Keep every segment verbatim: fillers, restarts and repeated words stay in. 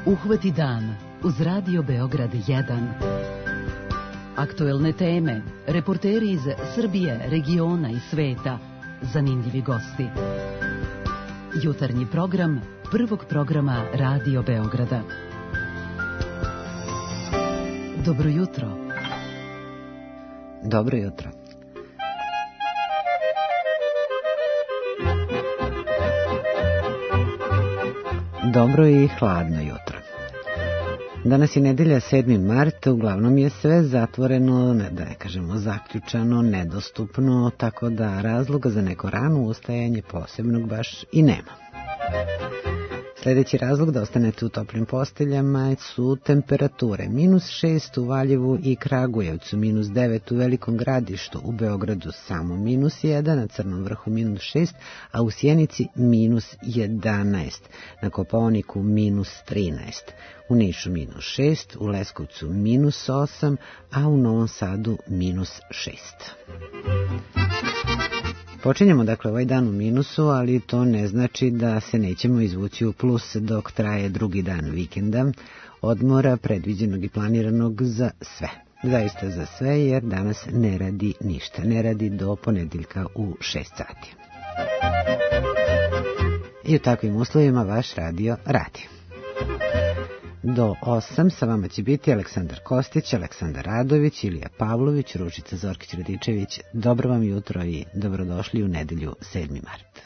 Uhvati dan uz Radio Beograd jedan. Aktuelne teme, reporteri iz Srbije, regiona i sveta, zanimljivi gosti. Jutarnji program prvog programa Radio Beograda. Dobro jutro. Dobro jutro. Dobro i hladno jutro. Danas je nedelja sedmi mart, uglavnom je sve zatvoreno, ne da ne kažemo zaključano, nedostupno, tako da razloga za neko rano ustajanje posebnog baš i nema. Sljedeći razlog da ostanete u toplim posteljama su temperature. Minus šest u Valjevu i Kragujevcu, minus devet u Velikom Gradištu, u Beogradu samo minus jedan, na Crnom vrhu minus šest, a u Sjenici minus jedanaest, na Kopaoniku minus trinaest, u Nišu minus šest, u Leskovcu minus osam, a u Novom Sadu minus šest. Počinjemo dakle ovaj dan u minusu, ali to ne znači da se nećemo izvući u plus dok traje drugi dan vikenda, odmora predviđenog i planiranog za sve. Zaista za sve, jer danas ne radi ništa, ne radi do ponedeljka u šest sati. I u takvim uslovima vaš radio radi. Do osam sa vama će biti Aleksandar Kostić, Aleksandar Radović, Ilija Pavlović, Ružica Zorkić-Radičević. Dobro vam jutro i dobrodošli u nedelju sedmi mart.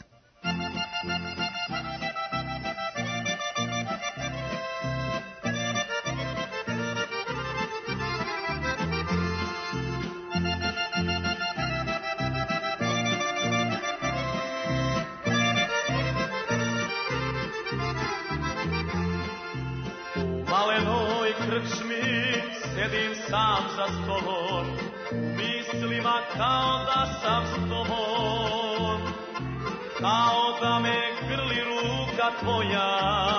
Sedim sam za stolom, mislima kao da sam s tobom, kao da me grli ruka tvoja,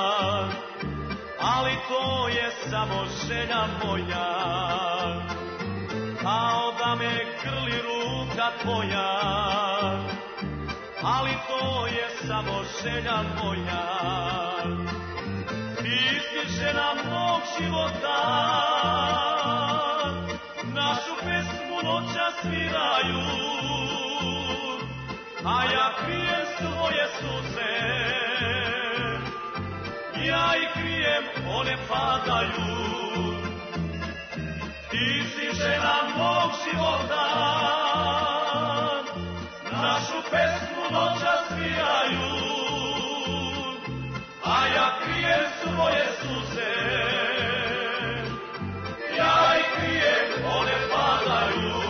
ali to je samo želja moja. Kao da me grli ruka tvoja, ali to je samo želja moja. Ti si žena mog života, našu pesmu noća sviraju, a ja krijem svoje suze, ja ih krijem, one padaju. Ti si žena mog života, našu pesmu noća sviraju, a ja krijem svoje suze, ja ih krijem, one padaju.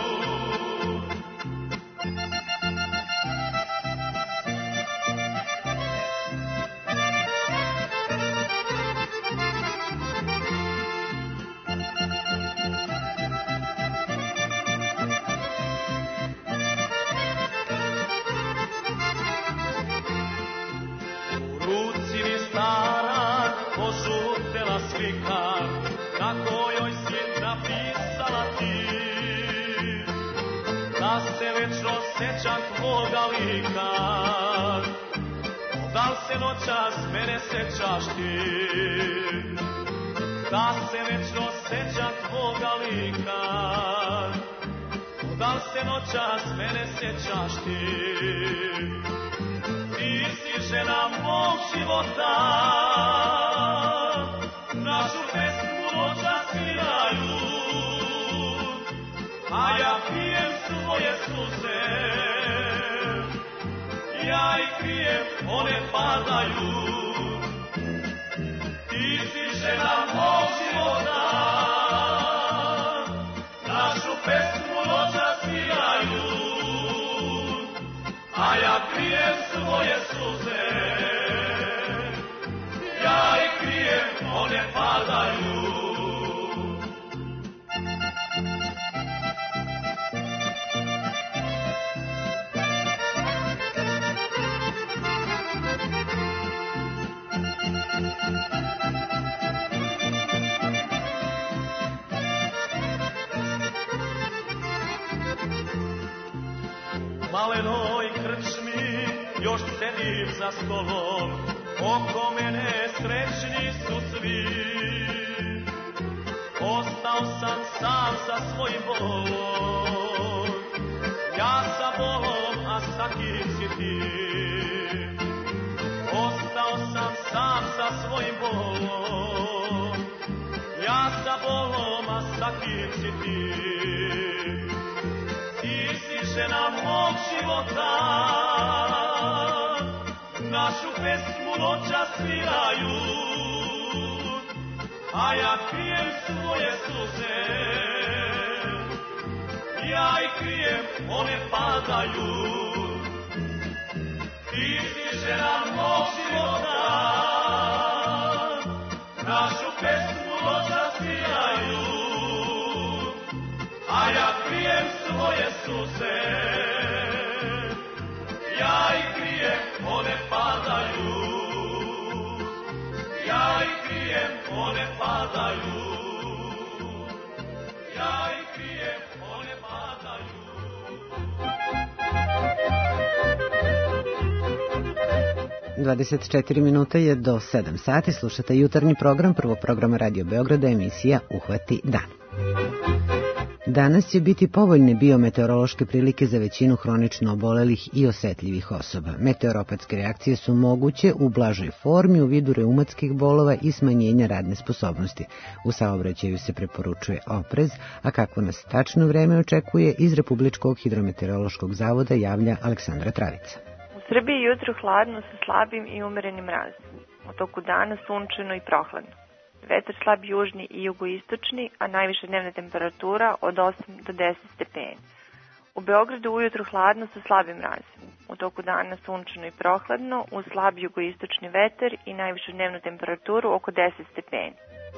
U ruci mi stara požutela slika, na kojoj si napisala ti, da se večno sećam tvoga lika. Da li se noćas mene sećaš ti, da se večno sećam tvoga lika. Da li se noćas mene sećaš ti, ti si žena mog života, našu pesmu noća sviraju, a ja pijem svoje suze, ja ih krijem, one padaju. Ti si žena mog života, našu pesmu noća sviraju, a ja krijem svoje suze, ja ih krijem, one padaju. malenoj krčmi još sedim za stolom, oko mene srećni su svi. Ostao sam sam sa svojim bolom, ja sa bolom, a sa kim si ti? Ostao sam sam sa svojim bolom, ja sa bolom, a sa kim si ti? Ti si žena mog života, našu pesmu noća sviraju, a ja krijem svoje suze, ja ih krijem, one padaju. Ti si žena mog života, našu pesmu noća sviraju, a ja krijem svoje suze, ja ih krijem, one padaju. Ja ih krijem, one padaju. Ja ih krijem, one padaju. dvadeset četiri minuta je do sedam sati. Slušate jutarnji program prvog programa Radio Beograda, emisija Uhvati dan. Danas će biti povoljne biometeorološke prilike za većinu hronično obolelih i osetljivih osoba. Meteoropatske reakcije su moguće u blažoj formi u vidu reumatskih bolova i smanjenja radne sposobnosti. U saobraćaju se preporučuje oprez, a kako nas tačno vreme očekuje, iz Republičkog hidrometeorološkog zavoda javlja Aleksandra Travica. U Srbiji je jutro hladno sa slabim i umerenim mrazom. U toku dana sunčano i prohladno. Vetar slab južni i jugoistočni, a najviša dnevna temperatura od osam do deset stepeni. U Beogradu ujutru hladno sa slabim mrazom. U toku dana sunčano i prohladno, uz slab jugoistočni vetar i najvišu dnevnu temperaturu oko deset stepeni.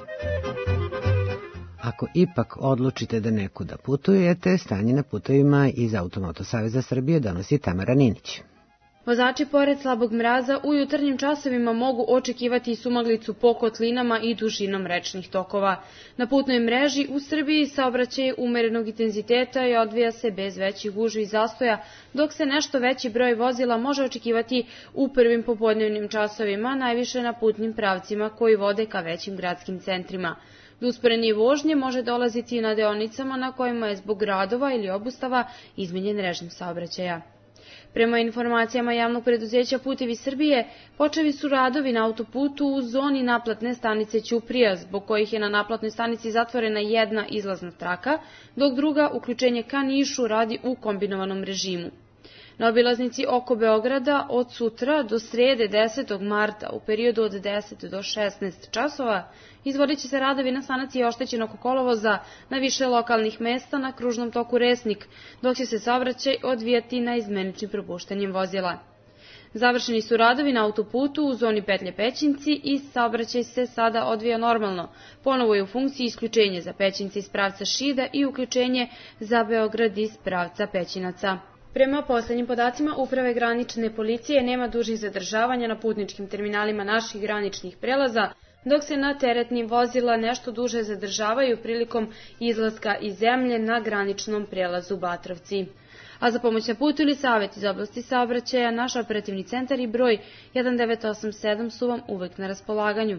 Ako ipak odlučite da nekuda putujete, stanje na putovima iz Automoto Saveza Srbije donosi Tamara Ninić. Vozači pored slabog mraza u jutarnjim časovima mogu očekivati sumaglicu po kotlinama i dužinom rečnih tokova. Na putnoj mreži u Srbiji saobraćaj umerenog intenziteta i odvija se bez većih gužvi i zastoja, dok se nešto veći broj vozila može očekivati u prvim popodnevnim časovima, najviše na putnim pravcima koji vode ka većim gradskim centrima. Do usporenije vožnje može dolaziti i na deonicama na kojima je zbog radova ili obustava izmenjen režim saobraćaja. Prema informacijama javnog preduzeća Putevi Srbije, počeli su radovi na autoputu u zoni naplatne stanice Ćuprija, zbog kojih je na naplatnoj stanici zatvorena jedna izlazna traka, dok druga, uključenje ka Nišu, radi u kombinovanom režimu. Na obilaznici oko Beograda od sutra do srede desetog marta u periodu od deset do šesnaest časova izvodit će se radovi na sanaciji oštećenog kolovoza na više lokalnih mesta na kružnom toku Resnik, dok će se saobraćaj odvijati na izmeničnim propuštanjem vozila. Završeni su radovi na autoputu u zoni petlje Pećinci i saobraćaj se sada odvija normalno. Ponovo je u funkciji isključenje za Pećinci iz pravca Šida i uključenje za Beograd iz pravca Pećinaca. Prema poslednjim podacima Uprave granične policije nema dužih zadržavanja na putničkim terminalima naših graničnih prelaza, dok se na teretnim vozila nešto duže zadržavaju prilikom izlaska iz zemlje na graničnom prelazu Batrovci. A za pomoć na putu ili savjet iz oblasti saobraćaja, naš operativni centar i broj jedan devet osam sedam su vam uvek na raspolaganju.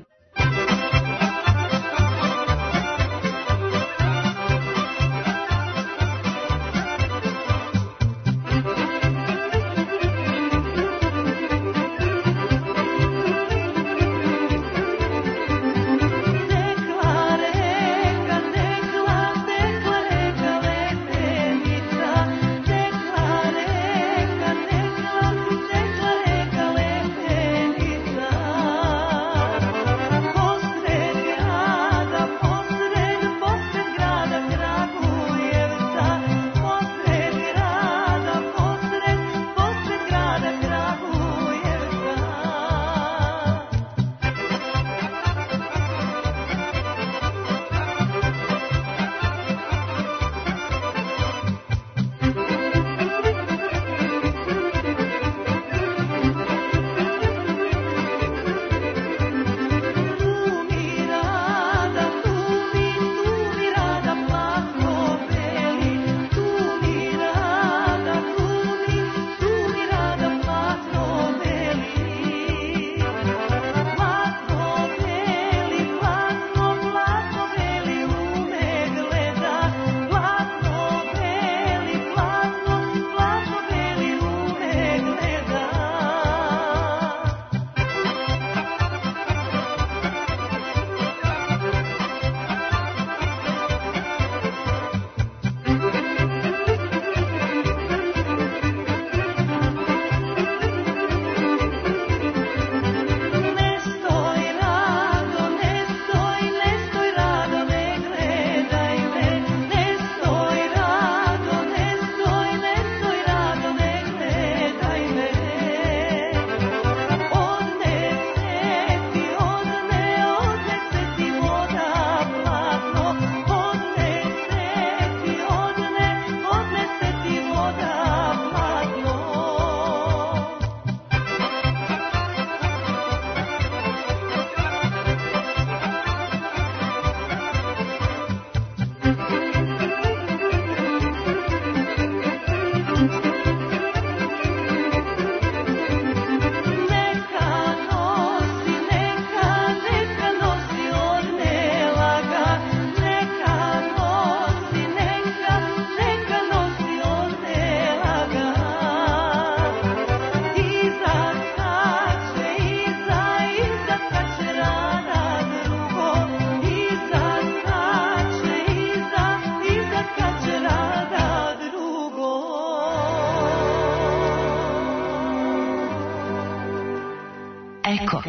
Thank you. Eko.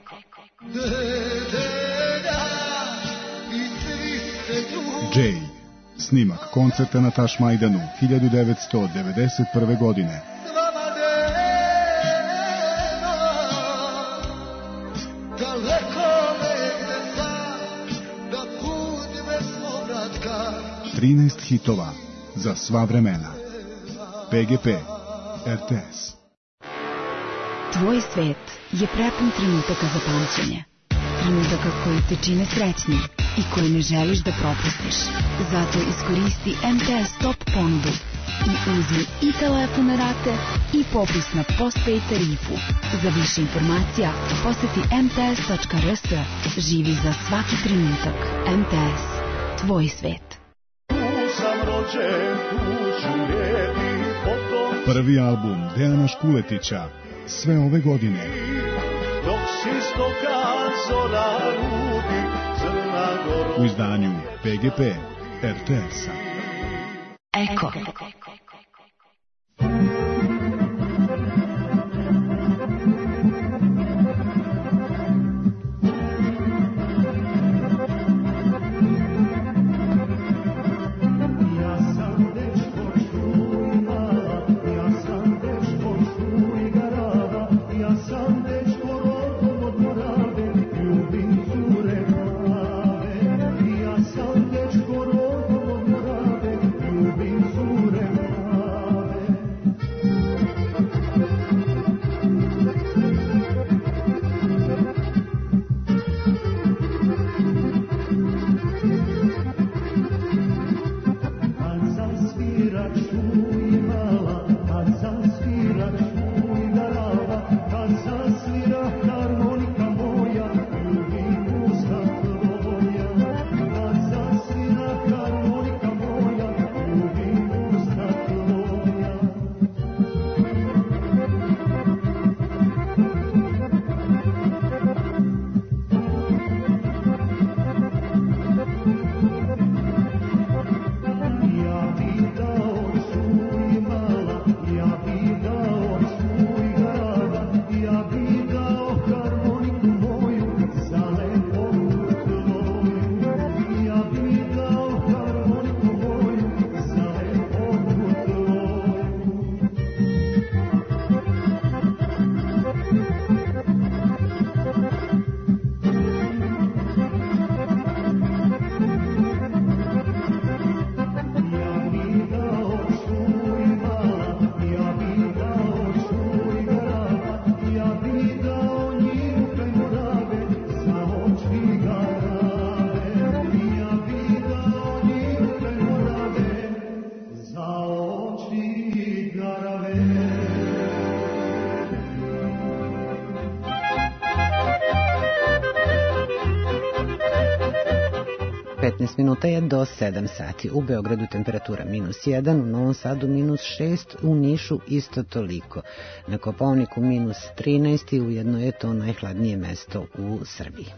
Jay, snimak koncerta na Tašmajdanu hiljadu devetsto devedeset prve godine. trinaest hitova za sva vremena. P G P, R T S. Tvoj svet je prepun trenutaka za pamćenje. Trenutaka koji te čine srećnim i koje ne želiš da propustiš. Zato iskoristi M T S Top ponudu i uzmi i telefon na rate i popust na postpaid tarifu. Za više informacija poseti em te es tačka r s. Živi za svaki trenutak. M T S. Tvoj svet. Prvi album Dejana Škuletića sve ove godine. U izdanju P G P, R T S-a. Eko. petnaest minuta je do sedam sati. U Beogradu temperatura minus jedan, u Novom Sadu minus šest, u Nišu isto toliko. Na Kopaoniku minus trinaest i ujedno je to najhladnije mesto u Srbiji.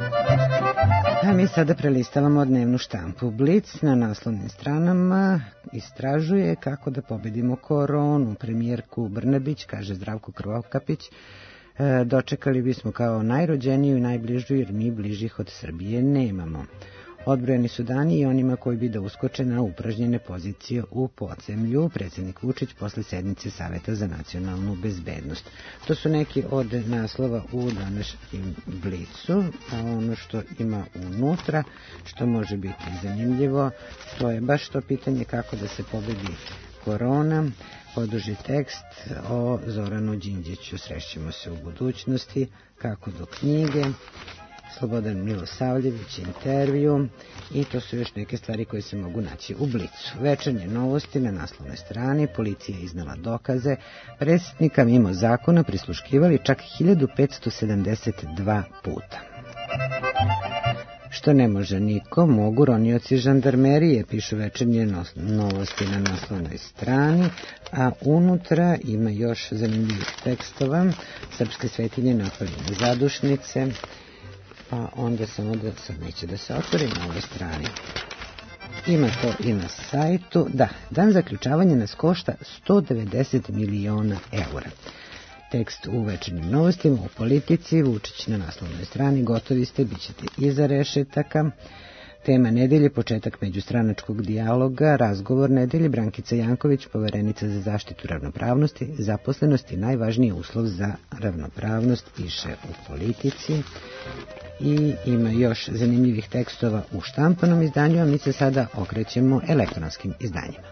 A mi sada prelistavamo dnevnu štampu. Blic na naslovnim stranama istražuje kako da pobedimo koronu. Premijerku Brnabić, kaže Zdravko Krvokapić, dočekali bismo kao najrođeniju i najbližu, jer mi bližih od Srbije nemamo. Odbrojeni su dani i onima koji bi da uskoče na upražnjene pozicije u podzemlju. Predsjednik Vučić posle sednice Saveta za nacionalnu bezbednost. To su neki od naslova u današnjem Blicu, a ono što ima unutra, što može biti zanimljivo, to je baš to pitanje kako da se pobedi korona. Poduži tekst o Zoranu Đinđiću. Srećemo se u budućnosti, kako do knjige. Slobodan Milosavljević, intervju, i to su još neke stvari koje se mogu naći u Blicu. Večernje novosti na naslovnoj strani, policija je iznala dokaze, predsjednika mimo zakona prisluškivali čak hiljadu petsto sedamdeset dva puta. Što ne može niko, mogu ronioci žandarmerije, pišu večernje novosti na naslovnoj strani, a unutra ima još zanimljivih tekstova. Srpske svetinje napaljene zadušnice, pa onda samo da sad neće da se otvori na ovoj strani. Ima to i na sajtu. Da, dan zaključavanja nas košta sto devedeset miliona eura. Tekst u večernjim novostima, u politici, Vučić na naslovnoj strani, gotovi ste, bit ćete iza rešetaka. Tema nedelje, početak međustranačkog dijaloga, razgovor nedelje, Brankica Janković, poverenica za zaštitu ravnopravnosti, zaposlenosti, najvažniji uslov za ravnopravnost, piše u politici. I ima još zanimljivih tekstova u štampanom izdanju, a mi se sada okrećemo elektronskim izdanjima.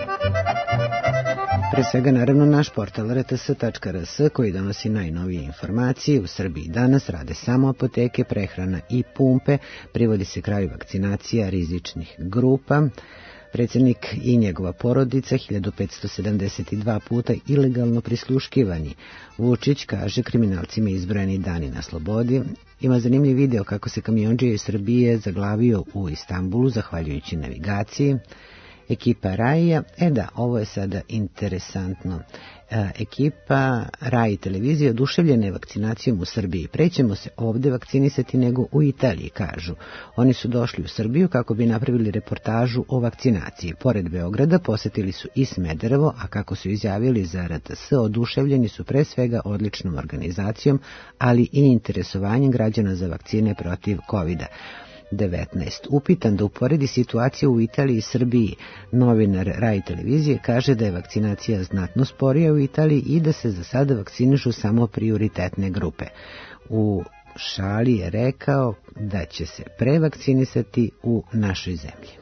Pre svega, naravno, naš portal r t s tačka r s koji donosi najnovije informacije. U Srbiji danas rade samo apoteke, prehrana i pumpe, privodi se kraju vakcinacija rizičnih grupa. Predsjednik i njegova porodica hiljadu petsto sedamdeset dva puta ilegalno prisluškivani. Vučić kaže kriminalcima izbrojeni dani na slobodi. Ima zanimljiv video kako se kamiondžija iz Srbije zaglavio u Istanbulu zahvaljujući navigaciji. Ekipa Raija, e da, ovo je sada interesantno. E, ekipa Rai televizije oduševljena je vakcinacijom u Srbiji. Prećemo se ovde vakcinisati nego u Italiji, kažu. Oni su došli u Srbiju kako bi napravili reportažu o vakcinaciji. Pored Beograda posetili su i Smederevo, a kako su izjavili za R T S, oduševljeni su pre svega odličnom organizacijom, ali i interesovanjem građana za vakcine protiv kovida devetnaest. Upitan da uporedi situaciju u Italiji i Srbiji, novinar Rai televizije kaže da je vakcinacija znatno sporija u Italiji i da se za sada vakcinišu samo prioritetne grupe. U šali je rekao da će se prevakcinisati u našoj zemlji.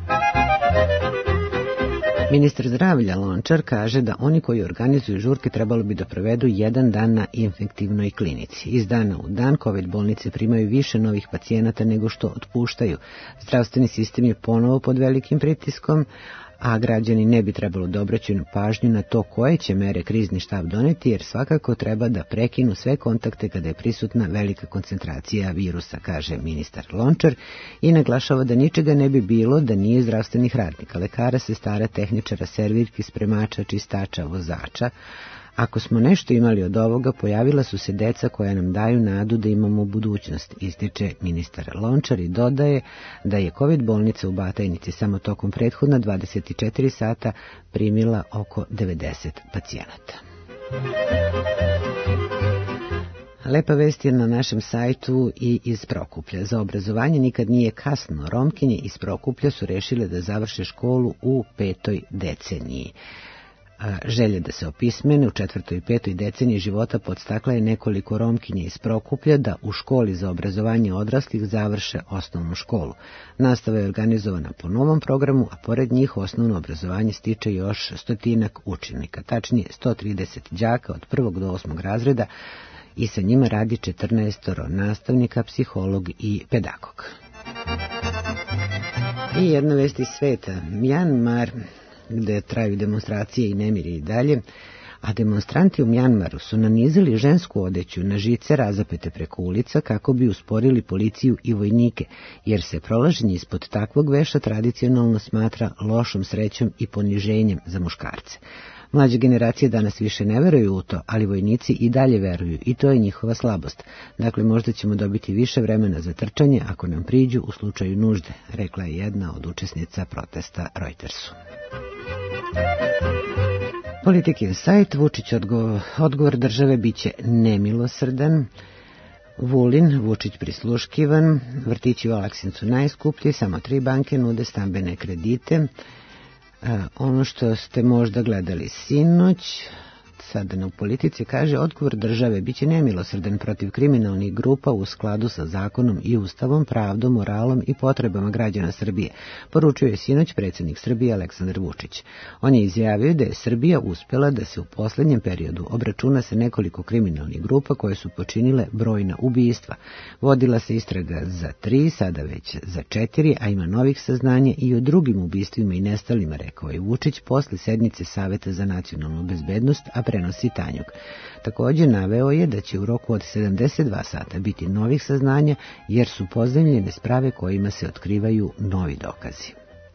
Ministar zdravlja Lončar kaže da oni koji organizuju žurke trebalo bi da provedu jedan dan na infektivnoj klinici. Iz dana u dan COVID bolnice primaju više novih pacijenata nego što otpuštaju. Zdravstveni sistem je ponovo pod velikim pritiskom, a građani ne bi trebalo da obraćaju pažnju na to koje će mere krizni štab doneti, jer svakako treba da prekinu sve kontakte kada je prisutna velika koncentracija virusa, kaže ministar Lončar, i naglašava da ničega ne bi bilo da nije zdravstvenih radnika, lekara, sestara, tehničara, servirki, spremača, čistača, vozača. Ako smo nešto imali od ovoga, pojavila su se deca koja nam daju nadu da imamo budućnost, ističe ministar Lončar i dodaje da je COVID bolnica u Batajnici samo tokom prethodna dvadeset četiri sata primila oko devedeset pacijenata. Lepa vest je na našem sajtu i iz Prokuplja. Za obrazovanje nikad nije kasno. Romkinje iz Prokuplja su rešile da završe školu u petoj deceniji. Želje da se opismene u četvrtoj i petoj deceniji života podstakla je nekoliko Romkinje iz Prokuplja da u školi za obrazovanje odraslih završe osnovnu školu. Nastava je organizovana po novom programu, a pored njih osnovno obrazovanje stiče još stotinak učenika, tačnije sto trideset đaka od prvog do osmog razreda, i sa njima radi četrnaest nastavnika, psiholog i pedagog. I jedna vest iz sveta. Mjanmar, gde traju demonstracije i nemiri i dalje, a demonstranti u Mjanmaru su nanizali žensku odeću na žice razapete preko ulica kako bi usporili policiju i vojnike, jer se prolaženje ispod takvog veša tradicionalno smatra lošom srećom i poniženjem za muškarce. Mlađe generacije danas više ne veruju u to, ali vojnici i dalje veruju i to je njihova slabost. Dakle, možda ćemo dobiti više vremena za trčanje ako nam priđu u slučaju nužde, rekla je jedna od učesnica protesta Reutersu. Politikin sajt, Vučić odgovor, odgovor države biće nemilosrdan. Vulin, Vučić prisluškivan, vrtići u Aleksincu najskuplji, samo tri banke nude stambene kredite. E, ono što ste možda gledali sinoć, sada u politici, kaže odgovor države biće nemilosrdan protiv kriminalnih grupa u skladu sa zakonom i ustavom, pravdom, moralom i potrebama građana Srbije, poručuje sinoć predsjednik Srbije Aleksandar Vučić. On je izjavio da je Srbija uspjela da se u posljednjem periodu obračuna sa nekoliko kriminalnih grupa koje su počinile brojna ubistva. Vodila se istraga za tri, sada već za četiri, a ima novih saznanja i o drugim ubistvima i nestalima, rekao je Vučić posle sednice Saveta za nacionalnu bezbednost, a prenosi Tanjug. Također naveo je da će u roku od sedamdeset dva sata biti novih saznanja, jer su pozemljene sprave kojima se otkrivaju novi dokazi.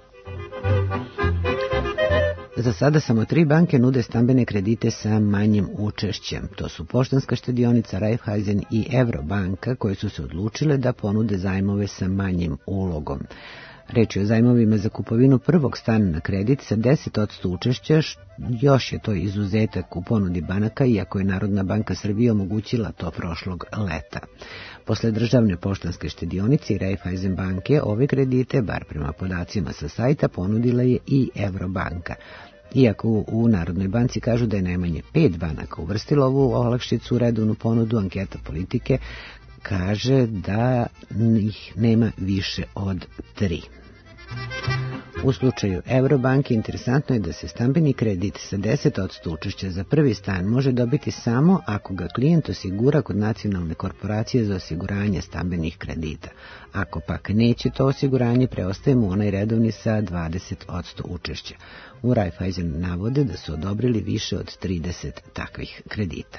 Za sada samo tri banke nude stambene kredite sa manjim učešćem. To su Poštanska štedionica, Raiffeisen i Eurobanka, koje su se odlučile da ponude zajmove sa manjim ulogom. Reč je o zajmovima za kupovinu prvog stana na kredit sa deset posto učešća, još je to izuzetak u ponudi banaka, iako je Narodna banka Srbije omogućila to prošlog leta. Posle državne poštanske štedionice i Raiffeisen banke, ove kredite, bar prema podacima sa sajta, ponudila je i Evrobanka. Iako u Narodnoj banci kažu da je najmanje pet banaka uvrstilo ovu olakšicu u redovnu ponudu, anketa Politike kaže da ih nema više od tri. U slučaju Evrobanke interesantno je da se stambeni kredit sa deset posto učešća za prvi stan može dobiti samo ako ga klijent osigura kod Nacionalne korporacije za osiguranje stambenih kredita. Ako pak neće to osiguranje, preostaje mu onaj redovni sa dvadeset posto učešća. U Raiffeisen navode da su odobrili više od trideset takvih kredita.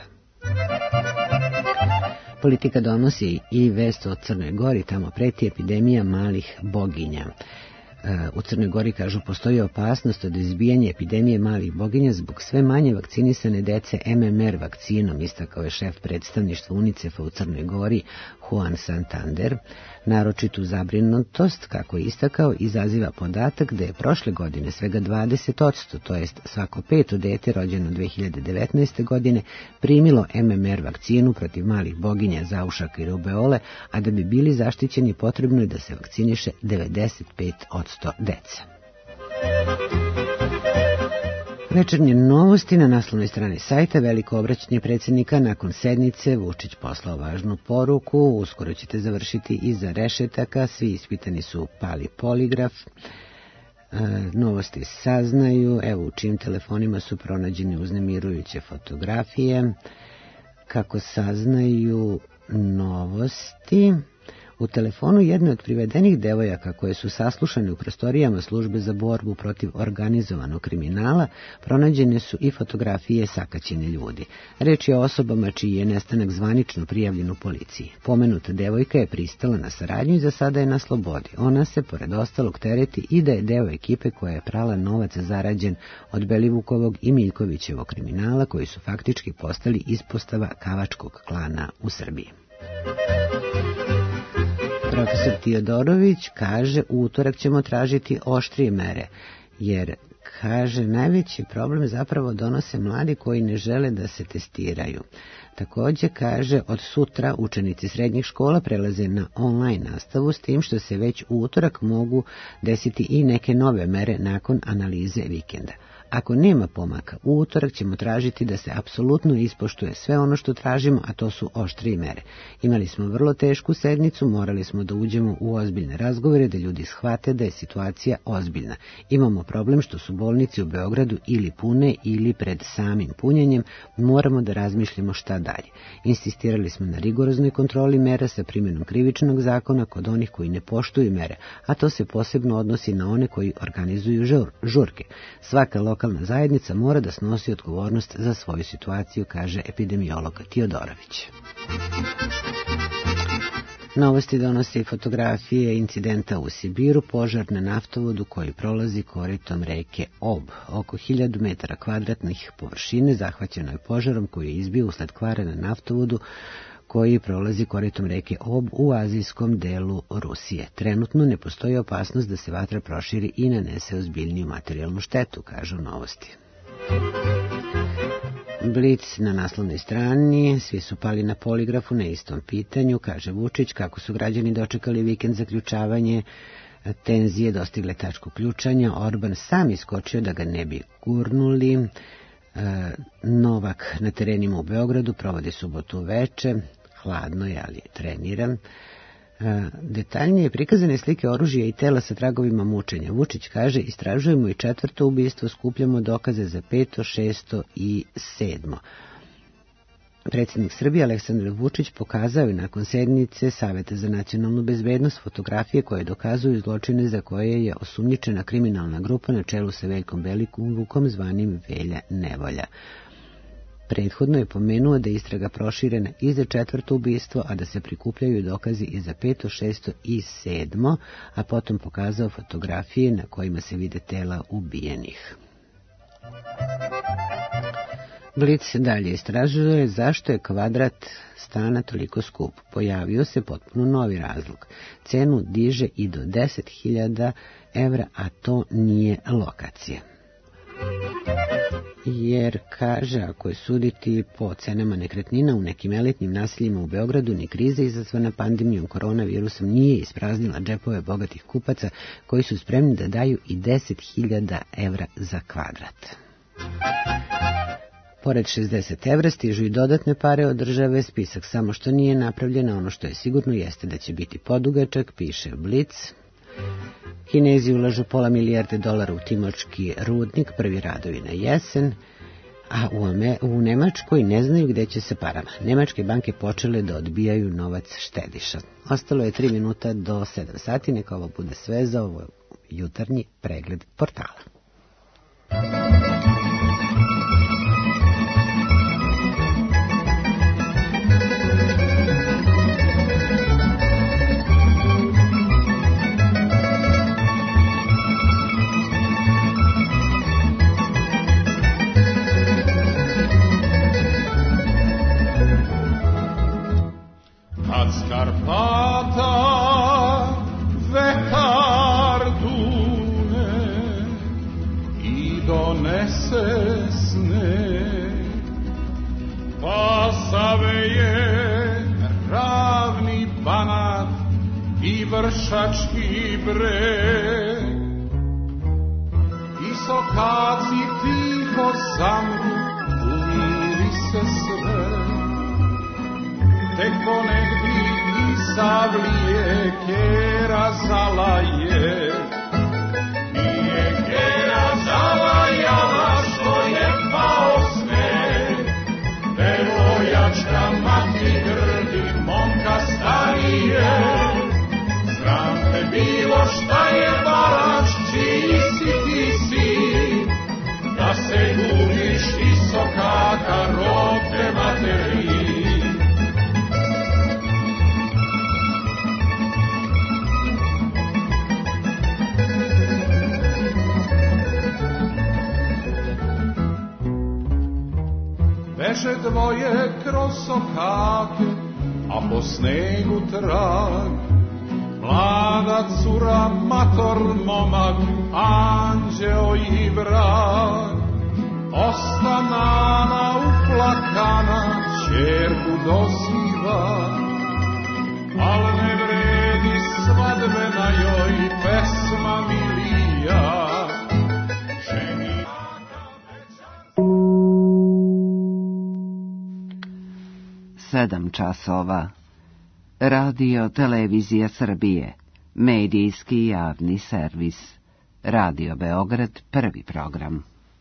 Politika donosi i vest o Crnoj Gori, tamo preti epidemija malih boginja. U Crnoj Gori, kažu, postoji opasnost od izbijanja epidemije malih boginja zbog sve manje vakcinisane dece M M R vakcinom, istakao je šef predstavništva UNICEF-a u Crnoj Gori, Juan Santander. Naročitu zabrinutost, kako je istakao, izaziva podatak da je prošle godine svega dvadeset posto, to jest svako peto dete rođeno dve hiljade devetnaeste. godine, primilo M M R vakcinu protiv malih boginja, zaušaka i rubeole, a da bi bili zaštićeni potrebno je da se vakciniše devedeset pet posto dece. Večernje novosti na naslovnoj strani sajta, veliko obraćanje predsjednika nakon sednice, Vučić poslao važnu poruku, uskoro ćete završiti iza rešetaka, svi ispitani su pali poligraf. E, novosti saznaju, evo u čijim telefonima su pronađene uznemirujuće fotografije. Kako saznaju novosti, u telefonu jedne od privedenih devojaka koje su saslušane u prostorijama službe za borbu protiv organizovanog kriminala pronađene su i fotografije sakaćene ljudi. Reč je o osobama čiji je nestanak zvanično prijavljen u policiji. Pomenuta devojka je pristala na saradnju i za sada je na slobodi. Ona se, pored ostalog, tereti i da je deo ekipe koja je prala novac zarađen od Belivukovog i Miljkovićevog kriminala, koji su faktički postali ispostava kavačkog klana u Srbiji. Profesor Tiodorović kaže, u utorak ćemo tražiti oštrije mere, jer, kaže, najveći problem zapravo donose mladi koji ne žele da se testiraju. Također, kaže, od sutra učenici srednjih škola prelaze na online nastavu, s tim što se već u utorak mogu desiti i neke nove mere nakon analize vikenda. Ako nema pomaka, u utorak ćemo tražiti da se apsolutno ispoštuje sve ono što tražimo, a to su oštrije mere. Imali smo vrlo tešku sednicu, morali smo da uđemo u ozbiljne razgovore, da ljudi shvate da je situacija ozbiljna. Imamo problem što su bolnice u Beogradu ili pune ili pred samim punjenjem, moramo da razmišljamo šta dalje. Insistirali smo na rigoroznoj kontroli mera sa primjenom krivičnog zakona kod onih koji ne poštuju mere, a to se posebno odnosi na one koji organizuju žur, žurke. Svaka lokalna zajednica mora da snosi odgovornost za svoju situaciju, kaže epidemiolog Tiodorović. Novosti donosi fotografije incidenta u Sibiru, požar na naftovodu koji prolazi koritom reke Ob. Oko hiljadu metara kvadratnih površine zahvaćeno je požarom koji je izbio usled kvara na naftovodu koji prolazi koritom reke Ob u azijskom delu Rusije. Trenutno ne postoji opasnost da se vatra proširi i nanese ozbiljniju materijalnu štetu, kažu novosti. Blic na naslovnoj strani, svi su pali na poligrafu na istom pitanju, kaže Vučić, kako su građani dočekali vikend zaključavanje, tenzije dostigle tačku ključanja, Orban sam iskočio da ga ne bi gurnuli. Novak na terenima u Beogradu provodi subotu veče, hladno je, ali treniran. Detaljnije prikazane slike oružja i tela sa tragovima mučenja. Vučić kaže, istražujemo i četvrto ubistvo, skupljamo dokaze za peto, šesto i sedmo. Predsjednik Srbije Aleksandar Vučić pokazao je nakon sednice Saveta za nacionalnu bezbednost fotografije koje dokazuju zločine za koje je osumnjičena kriminalna grupa na čelu sa Veljkom Belivukom zvanim Velja Nevolja. Prethodno je pomenuo da je istraga proširena i za četvrto ubistvo, a da se prikupljaju dokazi i za peto, šesto i sedmo, a potom pokazao fotografije na kojima se vide tela ubijenih. Blic dalje istražuje zašto je kvadrat stana toliko skup. Pojavio se potpuno novi razlog. Cenu diže i do deset hiljada evra, a to nije lokacija. Jer, kaže, ako je suditi po cenama nekretnina u nekim elitnim naseljima u Beogradu, ni kriza izazvana pandemijom koronavirusom nije ispraznila džepove bogatih kupaca koji su spremni da daju i deset hiljada evra za kvadrat. Pored šezdeset evra stižu i dodatne pare od države, spisak samo što nije napravljeno, ono što je sigurno jeste da će biti podugačak, piše Blic. Kinezi ulažu pola milijarde dolara u Timočki rudnik, prvi radovi na jesen, a u, Ame, u Nemačkoj ne znaju gde će se parama. Nemačke banke počele da odbijaju novac štediša. Ostalo je tri minuta do sedam sati, neka ovo bude sve za ovo jutarnji pregled portala. Karpata vetar dune i donese sneg, pa saveje ravni Banat i Vršački breg. I sokaci tiho zamru, umiri se sve, tek ponegdje i savlije kera zalaje. Nije kera zalajala što je pao sneg, devojačka mati grdi momka starije. Sram te bilo šta je barač, čiji si ti si, da se gubiš visokaka rodne materije. Beže dvoje kroz sokake, a po snegu trag. Mlada cura, mator momak, anđeo i vrag. Ostanana uplakana, ćerku doziva, al ne vredi svadbena joj pesma milija. Sedam časova. Radio Televizija Srbije. Medijski javni servis. Radio Beograd, prvi program.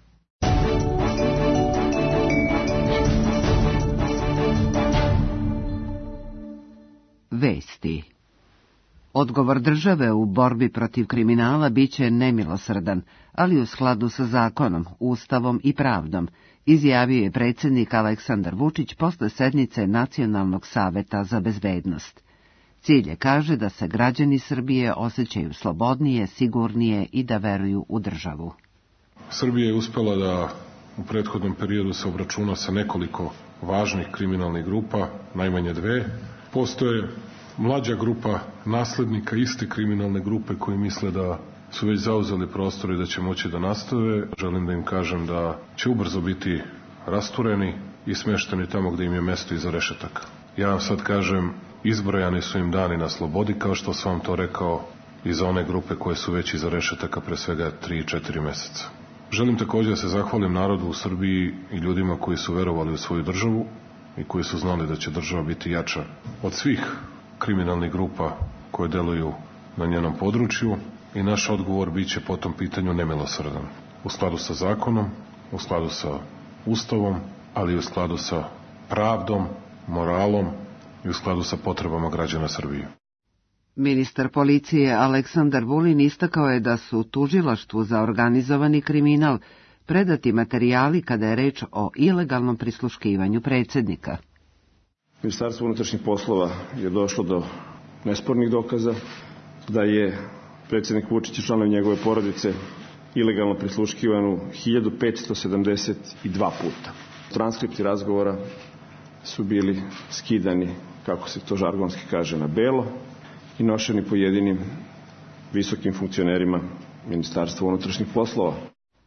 Vesti. Odgovor države u borbi protiv kriminala biće nemilosrdan, ali u skladu sa zakonom, ustavom i pravdom, izjavio je predsjednik Aleksandar Vučić posle sednice Nacionalnog saveta za bezbednost. Cilj je, kaže, da se građani Srbije osjećaju slobodnije, sigurnije i da veruju u državu. Srbija je uspela da u prethodnom periodu se obračuna sa nekoliko važnih kriminalnih grupa, najmanje dve. Postoje mlađa grupa naslednika iste kriminalne grupe koji misle da su već zauzeli prostor i da će moći da nastave. Želim da im kažem da će ubrzo biti rastureni i smešteni tamo gde im je mesto iza rešetaka. Ja vam sad kažem, izbrojani su im dani na slobodi, kao što sam vam to rekao i za one grupe koje su već iza rešetaka pre svega tri četiri meseca. Želim također da se zahvalim narodu u Srbiji i ljudima koji su verovali u svoju državu i koji su znali da će država biti jača od svih kriminalnih grupa koje deluju na njenom području i naš odgovor biće po tom pitanju nemilosrdan. U skladu sa zakonom, u skladu sa ustavom, ali i u skladu sa pravdom, moralom i u skladu sa potrebama građana Srbije. Ministar policije Aleksandar Vulin istakao je da su tužilaštvu za organizovani kriminal predati materijali kada je reč o ilegalnom prisluškivanju predsjednika. Ministarstvo unutrašnjih poslova je došlo do nespornih dokaza da je predsjednik Vučić i članovi njegove porodice ilegalno prisluškivanu hiljadu petsto sedamdeset dva puta. Transkripti razgovora su bili skidani, kako se to žargonski kaže, na belo i nošeni pojedinim visokim funkcionerima Ministarstva unutrašnjih poslova.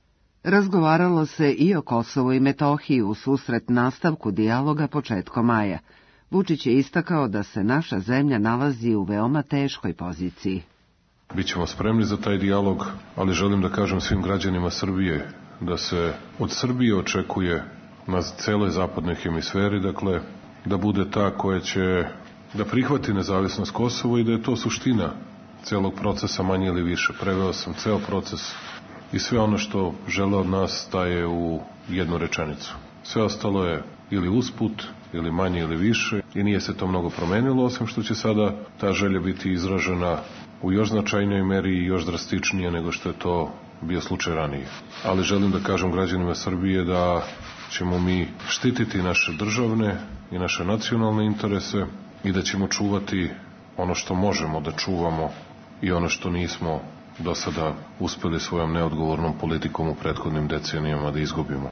Razgovaralo se i o Kosovu i Metohiji u susret nastavku dijaloga početkom maja. Vučić je istakao da se naša zemlja nalazi u veoma teškoj poziciji. Bićemo spremni za taj dijalog, ali želim da kažem svim građanima Srbije da se od Srbije očekuje na celoj zapadnoj hemisferi, dakle, da bude ta koja će da prihvati nezavisnost Kosova i da je to suština celog procesa, manje ili više. Preveo sam ceo proces i sve ono što žele od nas staje u jednu rečenicu. Sve ostalo je ili usput, ili manje ili više i nije se to mnogo promenilo, osim što će sada ta želja biti izražena u još značajnoj meri i još drastičnije nego što je to bio slučaj ranije. Ali želim da kažem građanima Srbije da ćemo mi štititi naše državne i naše nacionalne interese i da ćemo čuvati ono što možemo da čuvamo i ono što nismo do sada uspeli svojom neodgovornom politikom u prethodnim decenijama da izgubimo.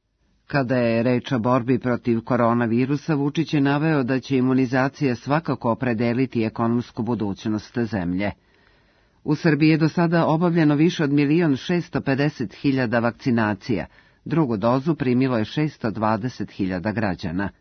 Kada je reč o borbi protiv koronavirusa, Vučić je naveo da će imunizacija svakako opredeliti ekonomsku budućnost zemlje. U Srbiji je do sada obavljeno više od milion šesto pedeset hiljada vakcinacija, drugu dozu primilo je šesto dvadeset hiljada građana.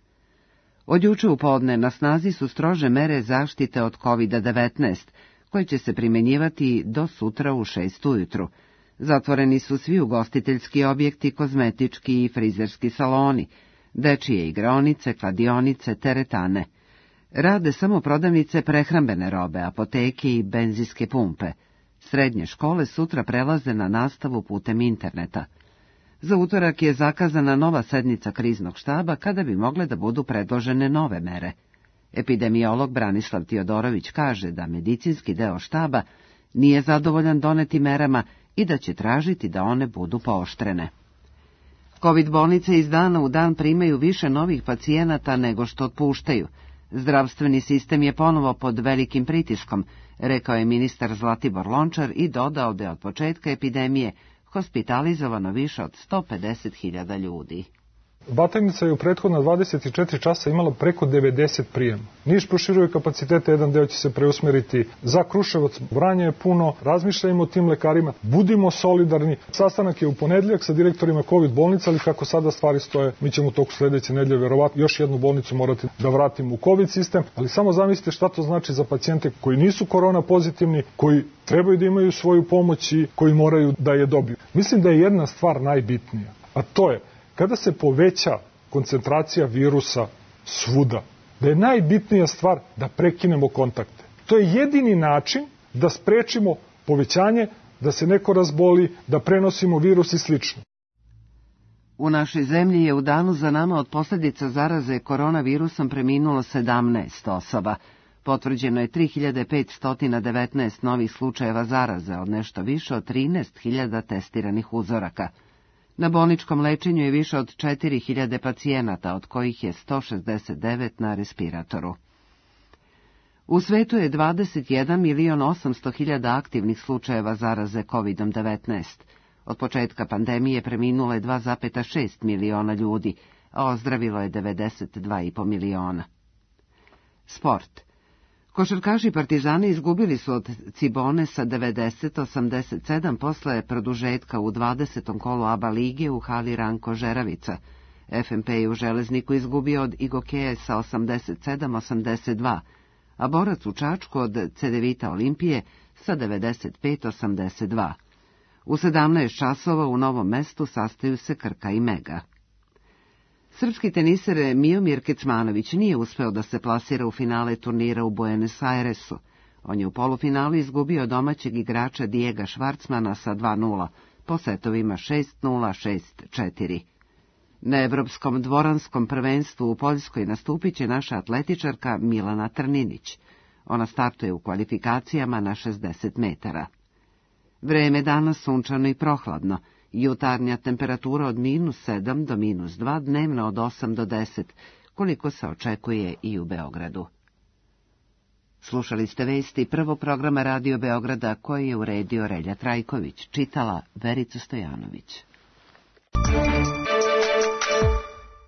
Od juče u podne na snazi su strože mere zaštite od kovid devetnaest, koje će se primenjivati do sutra u šest ujutru. Zatvoreni su svi ugostiteljski objekti, kozmetički i frizerski saloni, dečije igraonice, kladionice, teretane. Rade samo prodavnice prehrambene robe, apoteke i benzinske pumpe. Srednje škole sutra prelaze na nastavu putem interneta. Za utorak je zakazana nova sednica kriznog štaba kada bi mogle da budu predložene nove mere. Epidemiolog Branislav Tiodorović kaže da medicinski deo štaba nije zadovoljan donetim merama i da će tražiti da one budu pooštrene. Kovid bolnice iz dana u dan primaju više novih pacijenata nego što otpuštaju. Zdravstveni sistem je ponovo pod velikim pritiskom, rekao je ministar Zlatibor Lončar i dodao da je od početka epidemije hospitalizovano više od sto pedeset hiljada ljudi. Batajnica je u prethodna dvadeset četiri časa imala preko devedeset prijema. Niš proširuje kapacitete, jedan deo će se preusmeriti za Kruševac. Vranje je puno, razmišljajmo o tim lekarima, budimo solidarni. Sastanak je u ponedeljak sa direktorima kovid bolnica, ali kako sada stvari stoje, mi ćemo u toku sledeće nedelje verovatno još jednu bolnicu morati da vratimo u kovid sistem, ali samo zamislite šta to znači za pacijente koji nisu korona pozitivni, koji trebaju da imaju svoju pomoć i koji moraju da je dobiju. Mislim da je jedna stvar najbitnija, a to je kada se poveća koncentracija virusa svuda, da je najbitnija stvar da prekinemo kontakte. To je jedini način da sprečimo povećanje, da se neko razboli, da prenosimo virus i slično. U našoj zemlji je u danu za nama od posljedica zaraze koronavirusom preminulo sedamnaest osoba. Potvrđeno je tri hiljade petsto devetnaest novih slučajeva zaraze od nešto više od trinaest hiljada testiranih uzoraka. Na bolničkom lečenju je više od četiri hiljade pacijenata, od kojih je sto šezdeset devet na respiratoru. U svetu je dvadeset jedan milion osamsto hiljada aktivnih slučajeva zaraze kovid devetnaest. Od početka pandemije preminulo je dva zarez šest miliona ljudi, a ozdravilo je devedeset dva i po miliona. Sport. Košarkaši Partizani izgubili su od Cibone sa devedeset osamdeset sedam posle produžetka u dvadesetom kolu A B A lige u hali Ranko Žeravica. F M P je u Železniku izgubio od Igokeje sa osamdeset sedam osamdeset dva, a Borac u Čačku od Cedevita Olimpije sa devedeset pet osamdeset dva. U sedamnaest časova u Novom Mestu sastaju se Krka i Mega. Srpski teniser Miomir Kecmanović nije uspeo da se plasira u finale turnira u Buenos Airesu. On je u polufinalu izgubio domaćeg igrača Dijega Švarcmana sa dva nula, po setovima šest nula šest četiri. Na evropskom dvoranskom prvenstvu u Poljskoj nastupit će naša atletičarka Milana Trninić. Ona startuje u kvalifikacijama na šezdeset metara. Vreme danas sunčano i prohladno. Jutarnja temperatura od minus sedam do minus dva, dnevno od osam do deset, koliko se očekuje i u Beogradu. Slušali ste vesti prvog programa Radio Beograda koji je uredio Relja Trajković, čitala Verica Stojanović.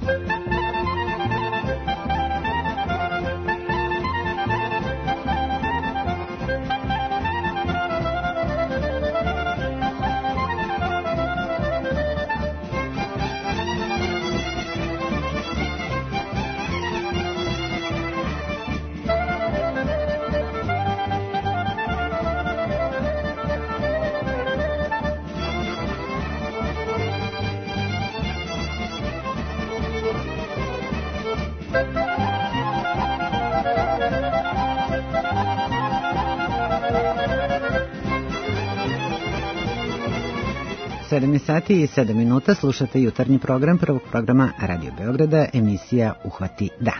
sedam sati i sedam minuta, slušate jutarnji program prvog programa Radio Beograda, emisija Uhvati dan.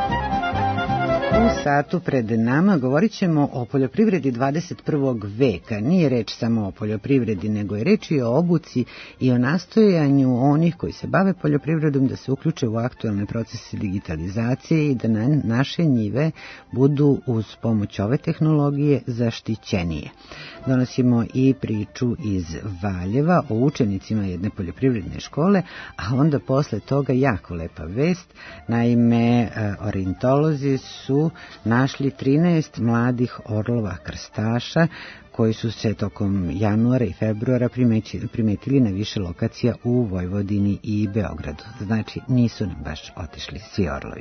U satu pred nama govorit ćemo o poljoprivredi dvadeset prvog veka. Nije reč samo o poljoprivredi, nego je reč i o obuci i o nastojanju onih koji se bave poljoprivredom da se uključe u aktuelne procese digitalizacije i da na naše njive budu uz pomoć ove tehnologije zaštićenije. Donosimo i priču iz Valjeva o učenicima jedne poljoprivredne škole, a onda posle toga jako lepa vest. Naime, ornitolozi su našli trinaest mladih orlova krstaša koji su se tokom januara i februara primetili na više lokacija u Vojvodini i Beogradu. Znači, nisu nam baš otišli svi orlovi.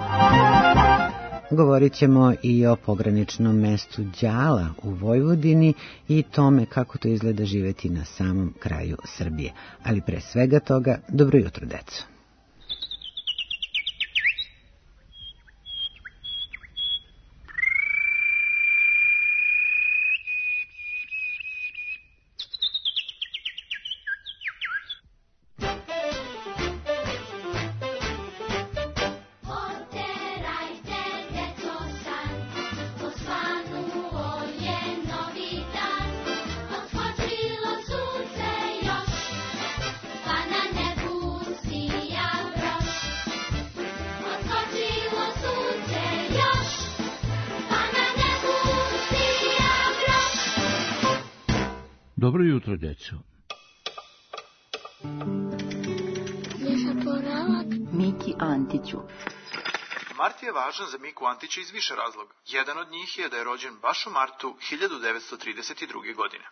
Govorit ćemo i o pograničnom mestu Đala u Vojvodini i tome kako to izgleda živeti na samom kraju Srbije. Ali pre svega toga, dobro jutro, deco. Dobro jutro, deco. Miki Antiću. Mart je važan za Miku Antića iz više razloga. Jedan od njih je da je rođen baš u martu hiljadu devetsto trideset druge. godine.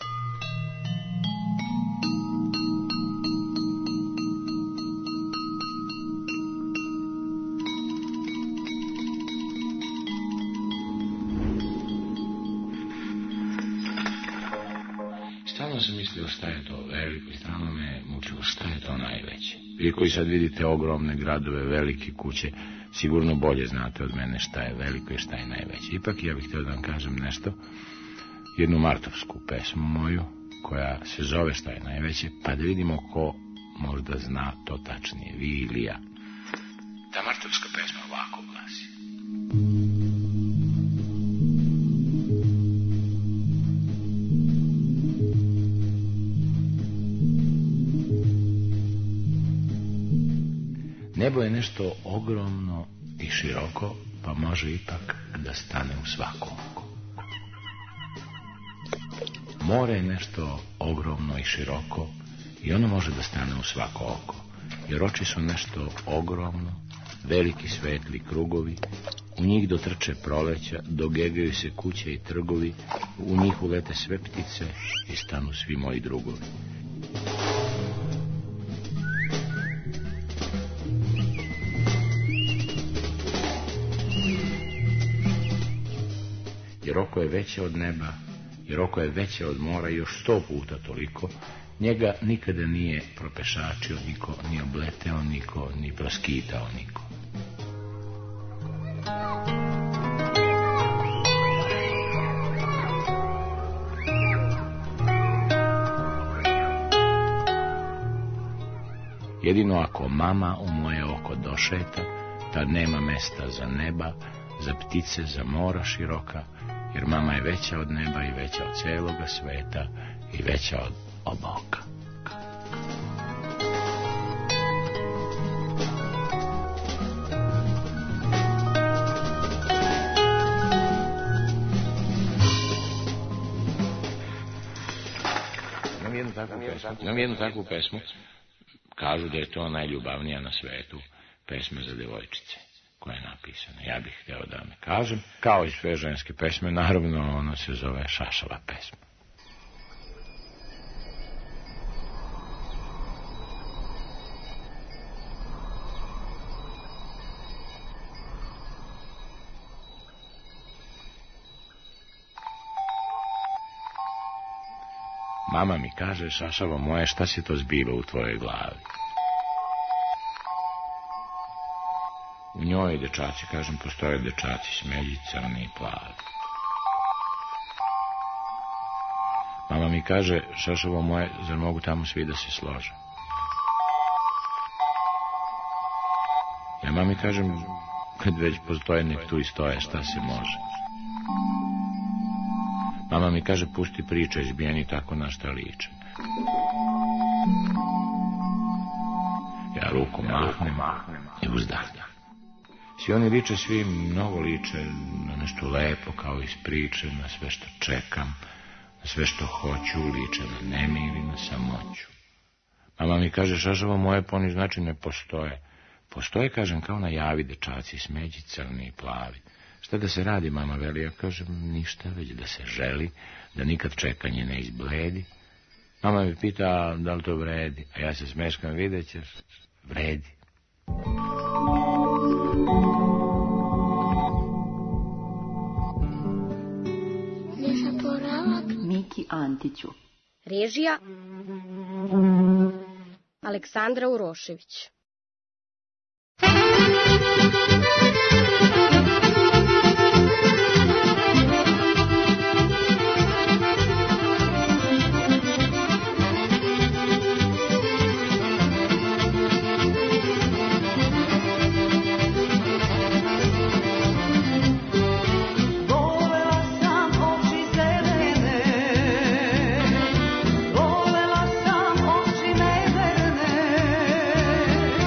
Stalno sam mislio šta je to veliko i stalno me mučilo šta je to najveće. Vi koji sad vidite ogromne gradove, velike kuće, sigurno bolje znate od mene šta je veliko i šta je najveće. Ipak ja bih htio da vam kažem nešto, jednu martovsku pesmu moju, koja se zove Šta je najveće, pa da vidimo ko možda zna to tačnije, vi ili ja. Ta martovska pesma ovako glasi. Nebo je nešto ogromno i široko, pa može ipak da stane u svako oko. More je nešto ogromno i široko i ono može da stane u svako oko, jer oči su nešto ogromno, veliki svetli krugovi, u njih dotrče proleća, dogegaju se kuće i trgovi, u njih ulete sve ptice i stanu svi moji drugovi. Jer oko je veće od neba, jer oko je veće od mora i još sto puta toliko, njega nikada nije propešačio niko, ni obleteo niko, ni proskitao niko. Jedino ako mama u moje oko došeta, tad nema mesta za neba, za ptice, za mora široka, jer mama je veća od neba i veća od celoga sveta i veća od oboka. Imam jednu takvu pesmu, imam jednu takvu pesmu, kažu da je to najljubavnija na svetu, pesme za devojčice koja je napisana. Ja bih hteo da me kažem, kao i sve ženske pesme, naravno ono se zove Šašava pesma. Mama mi kaže, Šašavo moje, šta se to zbiva u tvojoj glavi? U njoj dečaci, kažem, postoje dečaci smeđi, crni i plavi. Mama mi kaže, Šašavo moje, zar mogu tamo svi da se slože? Ja mami kažem, kad već postoje, nek tu i stoje, šta se može? Mama mi kaže, pusti priče, izbijeni tako na šta liče. Ja rukom mahnem i uzdahnem. Svi oni liče, svi mnogo liče na nešto lepo, kao iz priče, na sve što čekam, na sve što hoću, liče na nemir i na samoću. Mama mi kaže, Šašavo moje, pa oni znači ne postoje. Postoje, kažem, kao na javi dečaci, smeđi, crni i plavi. Šta da se radi, mama veli? Ja kažem, ništa, već da se želi, da nikad čekanje ne izbledi. Mama mi pita da li to vredi, a ja se smeškam, vidjet ćeš, vredi. Ne zaboravak Miki Antiću. Režija Aleksandra Urošević. Volela sam oči neverne,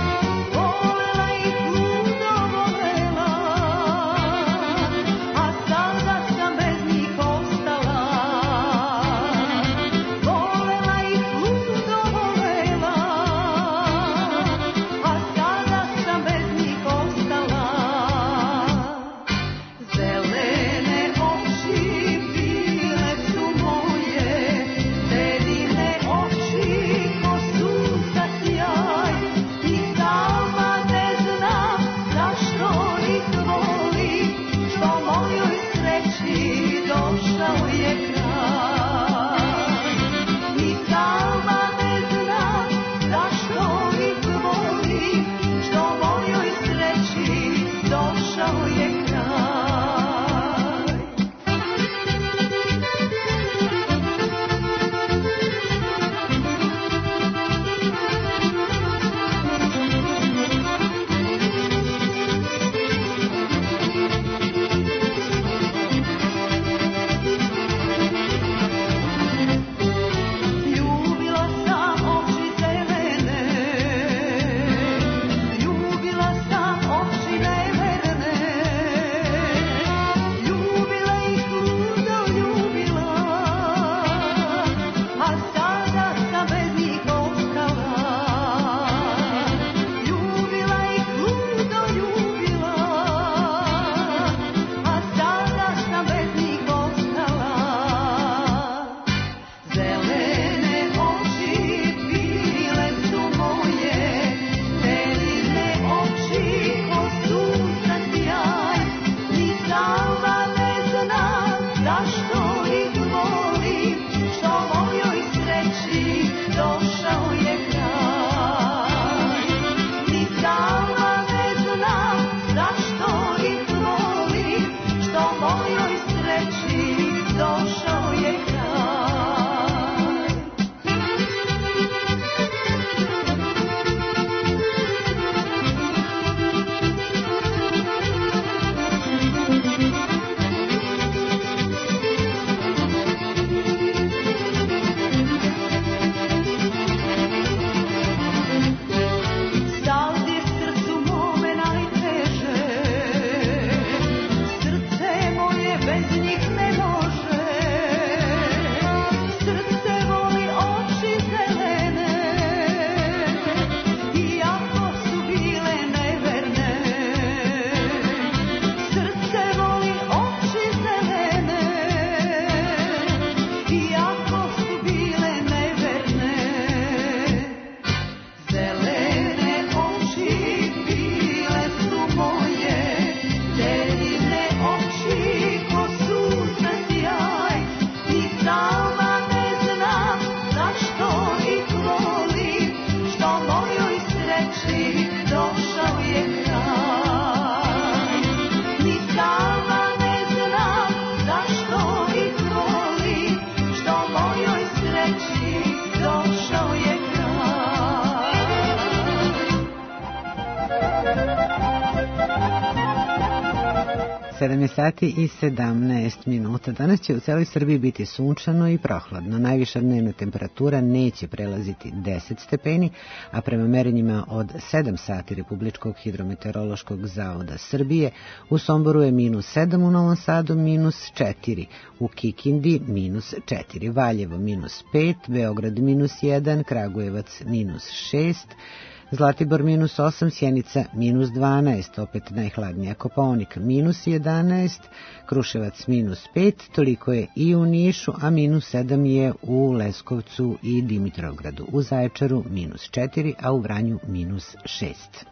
sedam sati i sedamnaest minuta. Danas će u celoj Srbiji biti sunčano i prohladno. Najviša dnevna temperatura neće prelaziti deset stepeni, a prema merenjima od sedam sati Republičkog hidrometeorološkog zavoda Srbije u Somboru je minus sedam, u Novom Sadu minus četiri, u Kikindi minus četiri, Valjevo minus pet, Beograd minus jedan, Kragujevac minus šest, Zlatibor minus osam, Sjenica minus dvanaest, opet najhladnija Kopaonik minus jedanaest, Kruševac minus pet, toliko je i u Nišu, a minus sedam je u Leskovcu i Dimitrovgradu. U Zaječaru minus četiri, a u Vranju minus šest.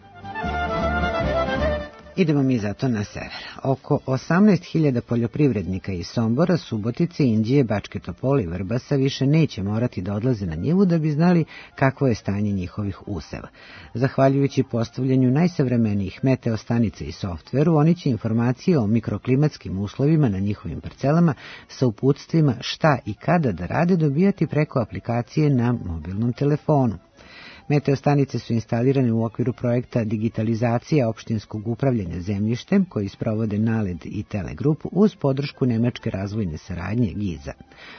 Idemo mi zato na sever. Oko osamnaest hiljada poljoprivrednika iz Sombora, Subotice, Inđije, Bačke Topole i Vrbasa više neće morati da odlaze na njivu da bi znali kakvo je stanje njihovih useva. Zahvaljujući postavljanju najsavremenijih meteostanica i softveru, oni će informacije o mikroklimatskim uslovima na njihovim parcelama sa uputstvima šta i kada da rade dobijati preko aplikacije na mobilnom telefonu. Meteostanice su instalirane u okviru projekta digitalizacija opštinskog upravljanja zemljištem koji sprovode Naled i Telegrup uz podršku Nemačke razvojne saradnje Giza.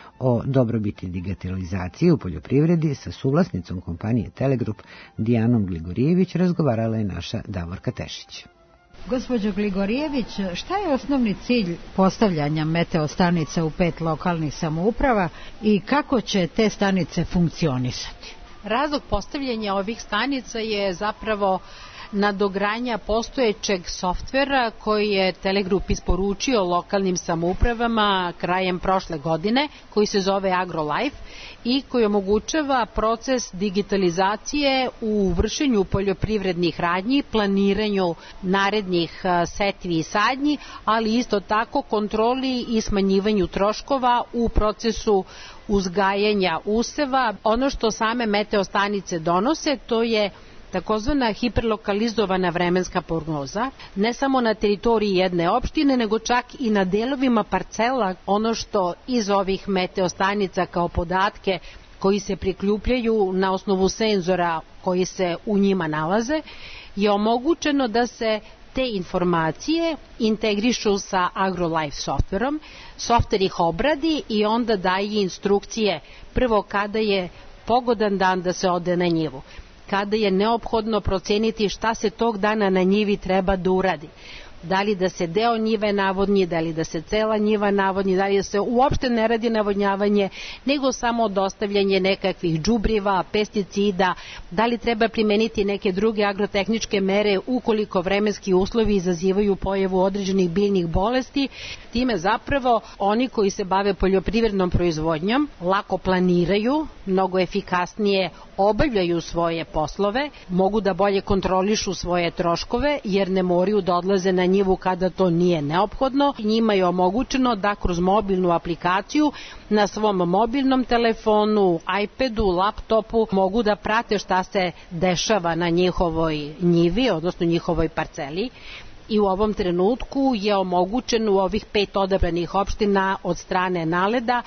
O dobrobiti digitalizacije u poljoprivredi sa suvlasnicom kompanije Telegrup Dijanom Gligorijević razgovarala je naša Davorka Tešić. Gospođo Gligorijević, šta je osnovni cilj postavljanja meteostanica u pet lokalnih samouprava i kako će te stanice funkcionisati? Razlog postavljanja ovih stanica je zapravo nadogradnja postojećeg softvera koji je Telegrup isporučio lokalnim samoupravama krajem prošle godine, koji se zove AgroLife i koji omogućava proces digitalizacije u vršenju poljoprivrednih radnji, planiranju narednih setvi i sadnji, ali isto tako kontroli i smanjivanju troškova u procesu uzgajanja useva. Ono što same meteostanice donose, to je takozvana hiperlokalizovana vremenska prognoza, ne samo na teritoriji jedne opštine, nego čak i na delovima parcela. Ono što iz ovih meteostanica kao podatke koji se priključaju na osnovu senzora koji se u njima nalaze, je omogućeno da se te informacije integrišu sa AgroLife softverom, softver ih obradi i onda daje instrukcije prvo kada je pogodan dan da se ode na njivu, kada je neophodno proceniti šta se tog dana na njivi treba da uradi. Da li da se deo njive navodnji, da li da se cela njiva navodnji, da li da se uopšte ne radi navodnjavanje, nego samo dostavljanje nekakvih đubriva, pesticida, da li treba primeniti neke druge agrotehničke mere ukoliko vremenski uslovi izazivaju pojavu određenih biljnih bolesti. Time zapravo oni koji se bave poljoprivrednom proizvodnjom lako planiraju, mnogo efikasnije obavljaju svoje poslove, mogu da bolje kontrolišu svoje troškove jer ne moraju da odlaze na njivu kada to nije neophodno. Njima je omogućeno da kroz mobilnu aplikaciju na svom mobilnom telefonu, iPadu, laptopu mogu da prate šta se dešava na njihovoj njivi, odnosno njihovoj parceli. I u ovom trenutku je omogućeno u ovih pet odabranih opština od strane Naleda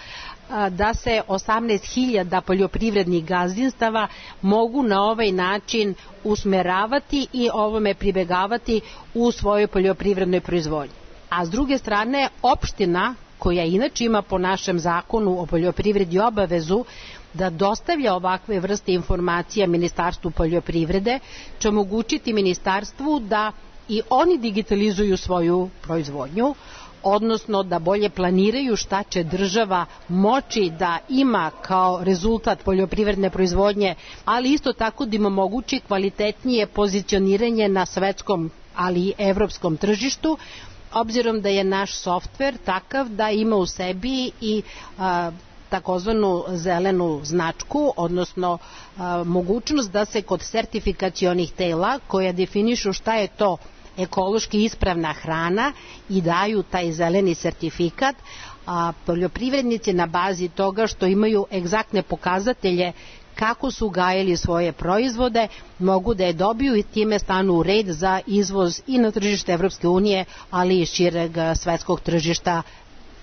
da se osamnaest hiljada poljoprivrednih gazdinstava mogu na ovaj način usmeravati i ovome pribegavati u svojoj poljoprivrednoj proizvodnji. A s druge strane, opština koja inače ima po našem zakonu o poljoprivredi obavezu da dostavlja ovakve vrste informacija Ministarstvu poljoprivrede, će omogućiti ministarstvu da i oni digitalizuju svoju proizvodnju, odnosno da bolje planiraju šta će država moći da ima kao rezultat poljoprivredne proizvodnje, ali isto tako da im omogući kvalitetnije pozicioniranje na svetskom, ali i evropskom tržištu, obzirom da je naš softver takav da ima u sebi i a, takozvanu zelenu značku, odnosno a, mogućnost da se kod sertifikacionih tela koja definišu šta je to ekološki ispravna hrana i daju taj zeleni sertifikat, a poljoprivrednici na bazi toga što imaju egzaktne pokazatelje kako su gajili svoje proizvode, mogu da je dobiju i time stanu u red za izvoz i na tržište Evropske unije, ali i šireg svetskog tržišta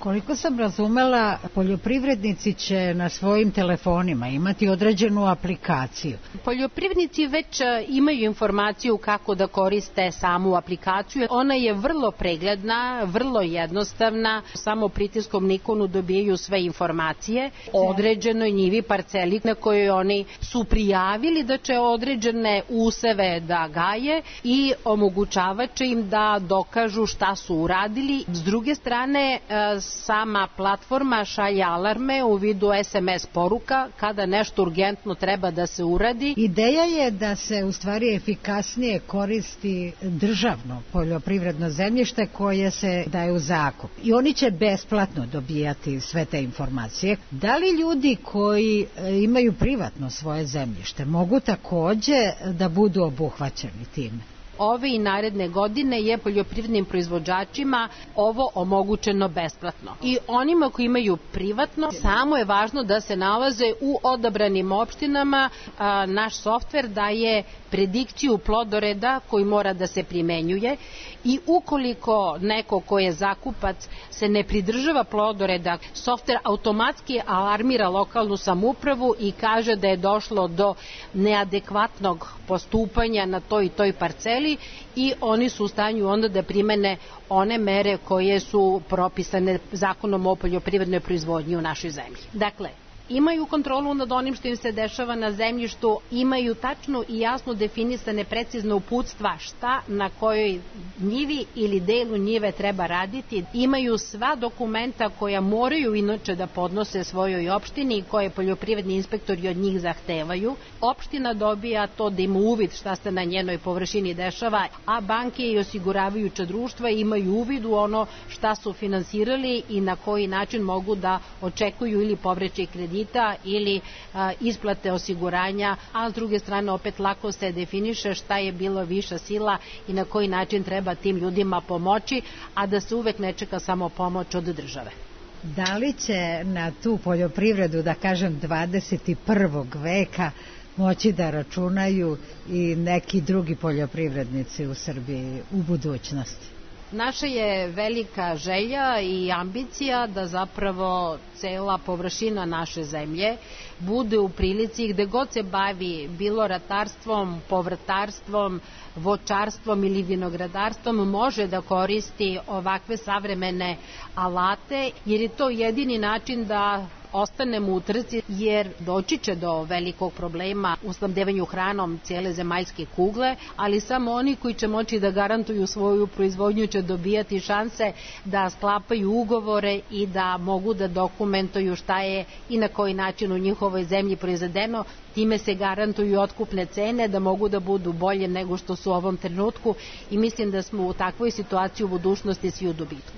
Koliko sam razumela, poljoprivrednici će na svojim telefonima imati određenu aplikaciju. Poljoprivrednici već imaju informaciju kako da koriste samu aplikaciju. Ona je vrlo pregledna, vrlo jednostavna, samo pritiskom na ikonu dobijaju sve informacije o određenoj njivi, parceli na kojoj oni su prijavili da će određene useve da gaje i omogućavat će im da dokažu šta su uradili. S druge strane, sama platforma šalje alarme u vidu es em es poruka kada nešto urgentno treba da se uradi. Ideja je da se u stvari efikasnije koristi državno poljoprivredno zemljište koje se daje u zakup. I oni će besplatno dobijati sve te informacije. Da li ljudi koji imaju privatno svoje zemljište mogu takođe da budu obuhvaćeni time? Ove i naredne godine je poljoprivrednim proizvođačima ovo omogućeno besplatno. I onima koji imaju privatno, samo je važno da se nalaze u odabranim opštinama. A, naš softver daje predikciju plodoreda koji mora da se primenjuje i ukoliko neko ko je zakupac se ne pridržava plodoreda, softver automatski alarmira lokalnu samoupravu i kaže da je došlo do neadekvatnog postupanja na toj i toj parceli i oni su u stanju onda da primene one mere koje su propisane zakonom o poljoprivrednoj proizvodnji u našoj zemlji. Dakle, imaju kontrolu nad onim što im se dešava na zemljištu, imaju tačno i jasno definisane precizne uputstva šta na kojoj njivi ili delu njive treba raditi, imaju sva dokumenta koja moraju inače da podnose svojoj opštini i koje poljoprivredni inspektori od njih zahtevaju. Opština dobija to da ima uvid šta se na njenoj površini dešava, a banke i osiguravajuća društva imaju uvid u ono šta su finansirali i na koji način mogu da očekuju ili povraćaj kredita ili a, isplate osiguranja, a s druge strane opet lako se definiše šta je bila viša sila i na koji način treba tim ljudima pomoći, a da se uvek ne čeka samo pomoć od države. Da li će na tu poljoprivredu, da kažem, dvadeset prvog veka moći da računaju i neki drugi poljoprivrednici u Srbiji u budućnosti? Naša je velika želja i ambicija da zapravo cela površina naše zemlje bude u prilici gde god se bavi bilo ratarstvom, povrtarstvom, voćarstvom ili vinogradarstvom može da koristi ovakve savremene alate, jer je to jedini način da ostanemo u trci, jer doći će do velikog problema u snabdevanju hranom cijele zemaljske kugle, ali samo oni koji će moći da garantuju svoju proizvodnju će dobijati šanse da sklapaju ugovore i da mogu da dokumentuju šta je i na koji način u njihovoj zemlji proizvedeno. Time se garantuju otkupne cene da mogu da budu bolje nego što su u ovom trenutku i mislim da smo u takvoj situaciji u budućnosti svi u dobitku.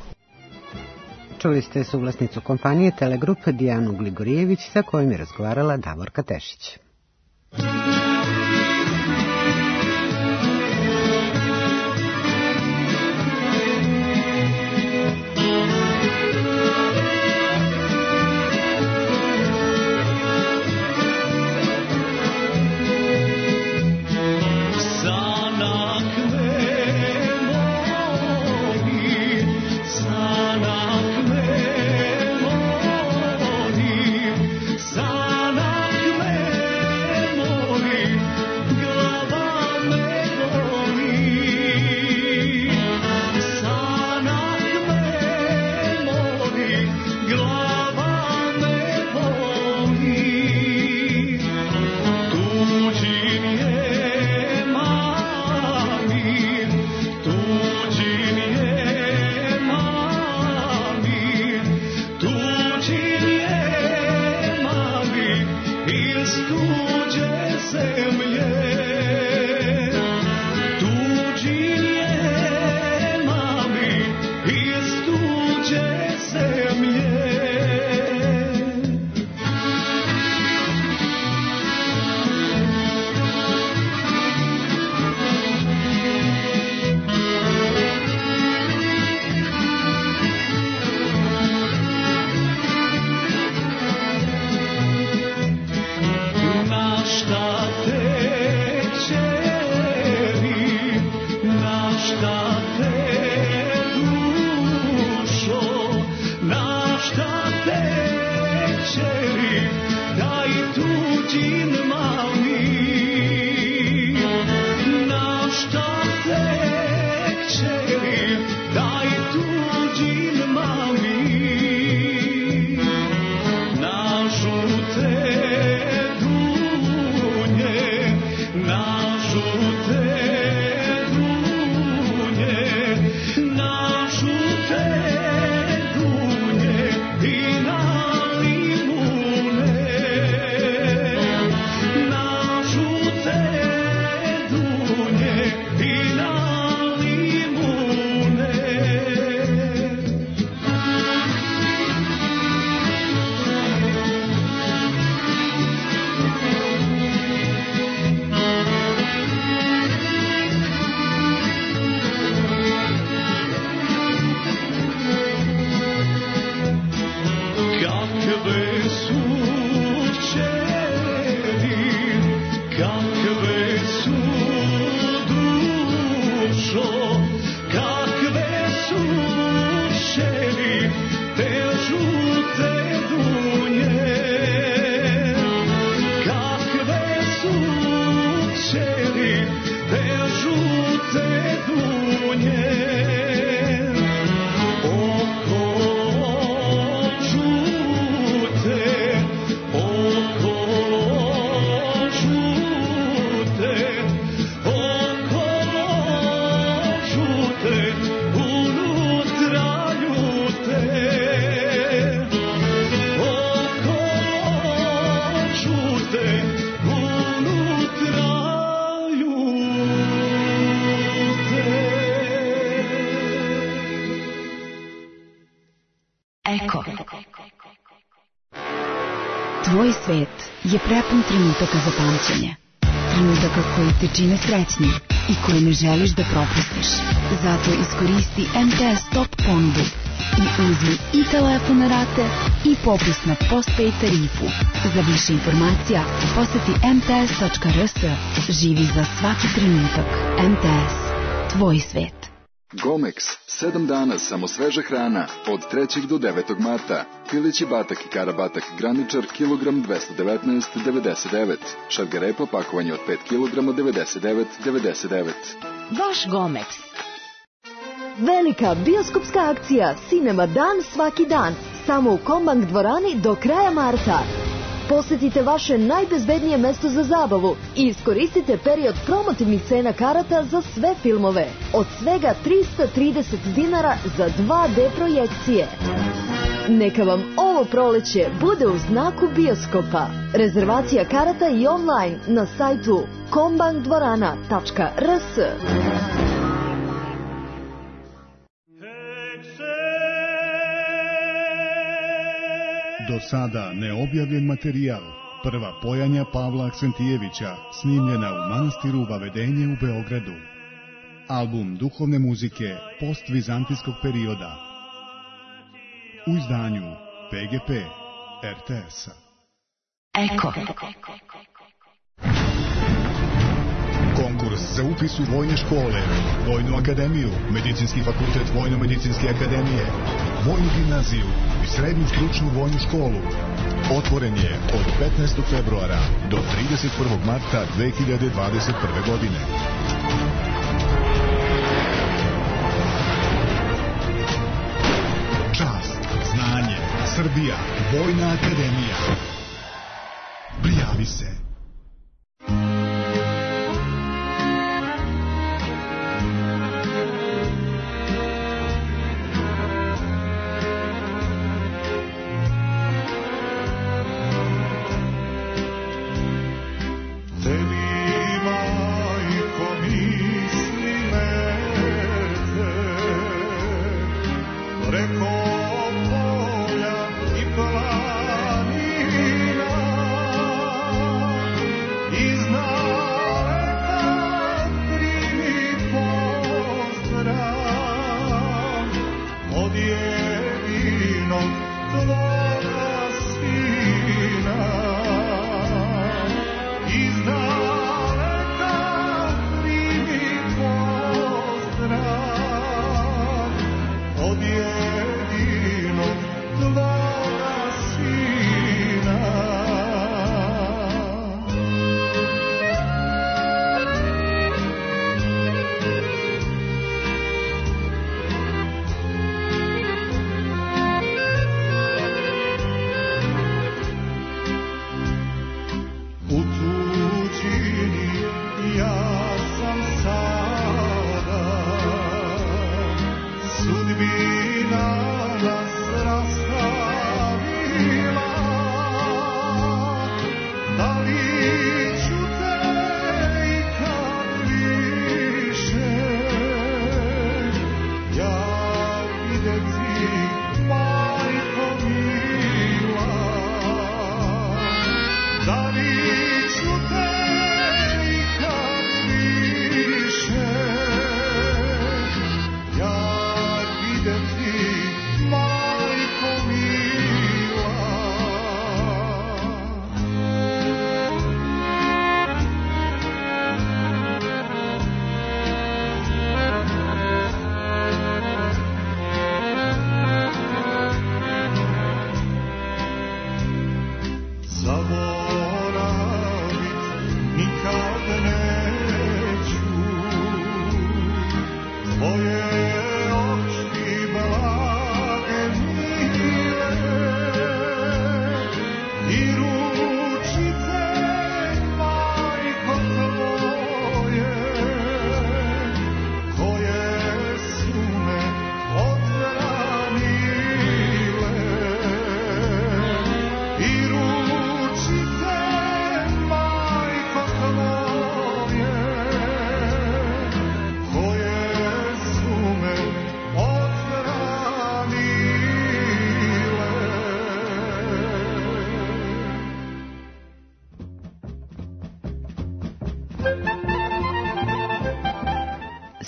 Čuli ste suvlasnicu kompanije Telegrup Dijanu Gligorijević sa kojom je razgovarala Davorka Tešić. Šta te dušo na Eko. Tvoj svet je prepun trenutaka za pamćenje. Trenutaka koji te čine srećnim i koje ne želiš da propustiš. Zato iskoristi M T S Top ponudu i uzmi i telefon na rate i popust na postpaid tarifu. Za više informacija poseti em te es tačka er es. Živi za svaki trenutak. M T S. Tvoj svet. Gomex, sedam dana samo sveža hrana, od trećeg do devetog marta. Pilići batak i karabatak graničar, kilogram dvesta devetnaest zarez devedeset devet. Šargarepa pakovanje od pet kilograma devedeset devet zarez devedeset devet. Vaš Gomex. Velika bioskopska akcija Cinema dan svaki dan, samo u Kombank dvorani do kraja marta. Posetite vaše najbezbednije mesto za zabavu i iskoristite period promotivnih cena karata za sve filmove. Od svega trista trideset dinara za dva de projekcije. Neka vam ovo proleće bude u znaku bioskopa. Rezervacija karata i online na sajtu kombank dvorana tačka er es. Do sada neobjavljen materijal. Prva pojanja Pavla Aksentijevića, snimljena u manastiru Vavedenje u Beogradu. Album duhovne muzike postvizantijskog perioda. U izdanju P G P R T S-a. Eko. Konkurs za upis u vojne škole, Vojnu akademiju, Medicinski fakultet Vojno-medicinske akademije, Vojnu gimnaziju i Srednju stručnu vojnu školu. Otvoren je od petnaestog februara do trideset prvog marta dve hiljade dvadeset prve. godine. Čast, znanje, Srbija, Vojna akademija. Prijavi se. Preko polja i planina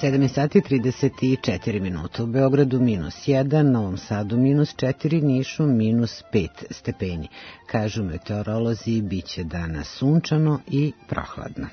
sedam sati trideset četiri minuta. U Beogradu minus jedan, Novom Sadu minus četiri, Nišu minus pet stepeni. Kažu meteorolozi, bit će danas sunčano i prohladno.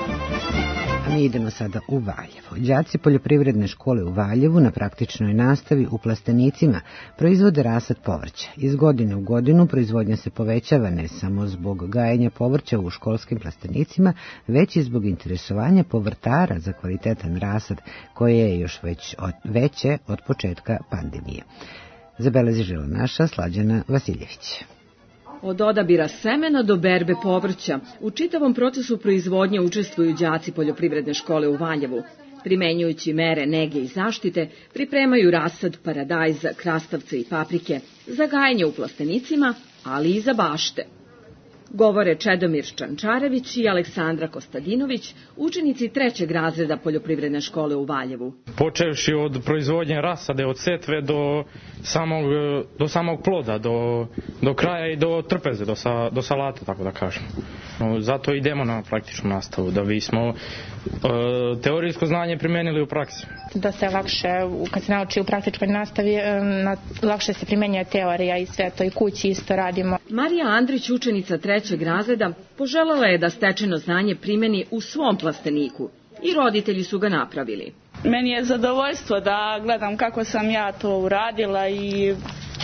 A mi idemo sada u Valjevo. Đaci poljoprivredne škole u Valjevu na praktičnoj nastavi u plastenicima proizvode rasad povrća. Iz godine u godinu proizvodnja se povećava ne samo zbog gajenja povrća u školskim plastenicima, već i zbog interesovanja povrtara za kvalitetan rasad koje je još već od, veće od početka pandemije. Zabeležila naša Slađana Vasiljević. Od odabira semena do berbe povrća, u čitavom procesu proizvodnje učestvuju đaci poljoprivredne škole u Valjevu. Primenjujući mere nege i zaštite, pripremaju rasad paradajza, krastavca i paprike za gajenje u plastenicima, ali i za bašte. Govore Čedomir Čančarević i Aleksandra Kostadinović, učenici trećeg razreda poljoprivredne škole u Valjevu. Počevši od proizvodnje rasade, od setve do samog, do samog ploda, do, do kraja i do trpeze, do, sa, do salate, tako da kažem. Zato idemo na praktičnu nastavu, da bismo e, teorijsko znanje primenili u praksi. Da se lakše, kad se nauči u praktičkoj nastavi, na, lakše se primenjuje teorija i sve to, i kući isto radimo. Marija Andrić, učenica trećeg razreda, poželjela je da stečeno znanje primeni u svom plasteniku i roditelji su ga napravili. Meni je zadovoljstvo da gledam kako sam ja to uradila i,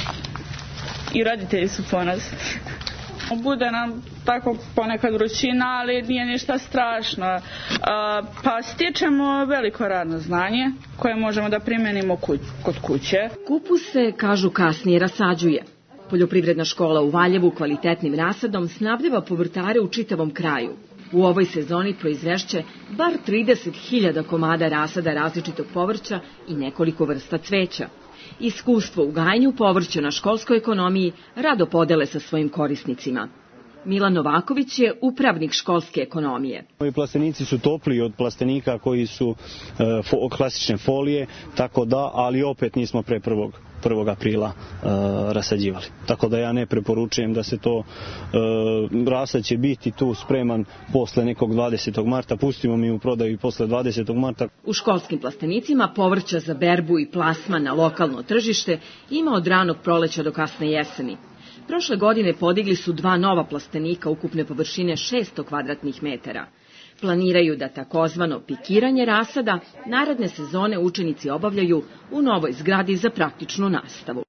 i roditelji su ponosni. Bude nam tako ponekad vrućina, ali nije ništa strašno. Pa stičemo veliko radno znanje koje možemo da primenimo kod kuće. Kupus se, kažu, kasnije rasađuje. Poljoprivredna škola u Valjevu kvalitetnim rasadom snabdeva povrtare u čitavom kraju. U ovoj sezoni proizvešće bar trideset hiljada komada rasada različitog povrća i nekoliko vrsta cveća. Iskustvo u gajanju povrća na školskoj ekonomiji rado podele sa svojim korisnicima. Milan Novaković je upravnik školske ekonomije. Ovi plastenici su topliji od plastenika koji su e, fo, klasične folije, tako da, ali opet nismo pre prvog, prvog aprila e, rasađivali. Tako da ja ne preporučujem da se to, e, rasad će biti tu spreman posle nekog dvadesetog marta, pustimo mi u prodaju posle dvadesetog marta. U školskim plastenicima povrća za berbu i plasman na lokalno tržište ima od ranog proleća do kasne jeseni. Prošle godine podigli su dva nova plastenika ukupne površine šesto kvadratnih metara. Planiraju da takozvano pikiranje rasada naredne sezone učenici obavljaju u novoj zgradi za praktičnu nastavu.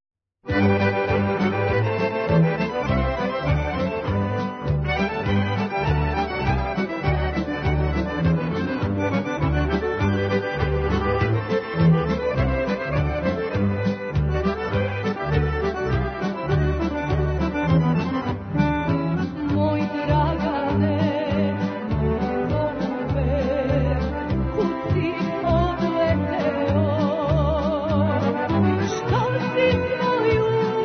Što si moju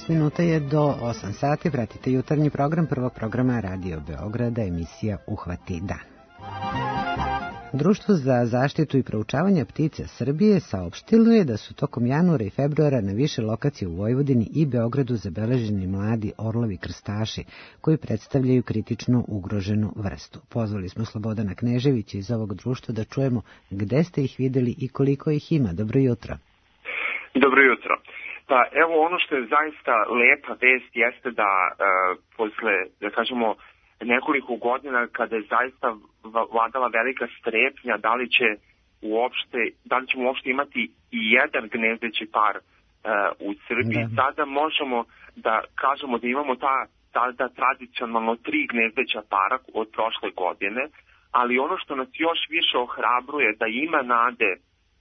minuta je do osam sati. Pratite jutarnji program prvog programa Radio Beograda, emisija Uhvati dan. Društvo za zaštitu i proučavanje ptica Srbije saopštilo je da su tokom januara i februara na više lokacija u Vojvodini i Beogradu zabeleženi mladi orlovi krstaši koji predstavljaju kritično ugroženu vrstu. Pozvali smo Slobodana Kneževića iz ovog društva da čujemo gde ste ih videli i koliko ih ima. Dobro jutro. Dobro jutro. Pa evo, ono što je zaista lepa vest jeste da e, posle, da kažemo, nekoliko godina kada je zaista vladala velika strepnja da li će uopšte, da li ćemo uopšte imati i jedan gnezdeći par e, u Srbiji. Da. Sada možemo da kažemo da imamo ta tada tradicionalno tri gnezdeća para od prošle godine, ali ono što nas još više ohrabruje da ima nade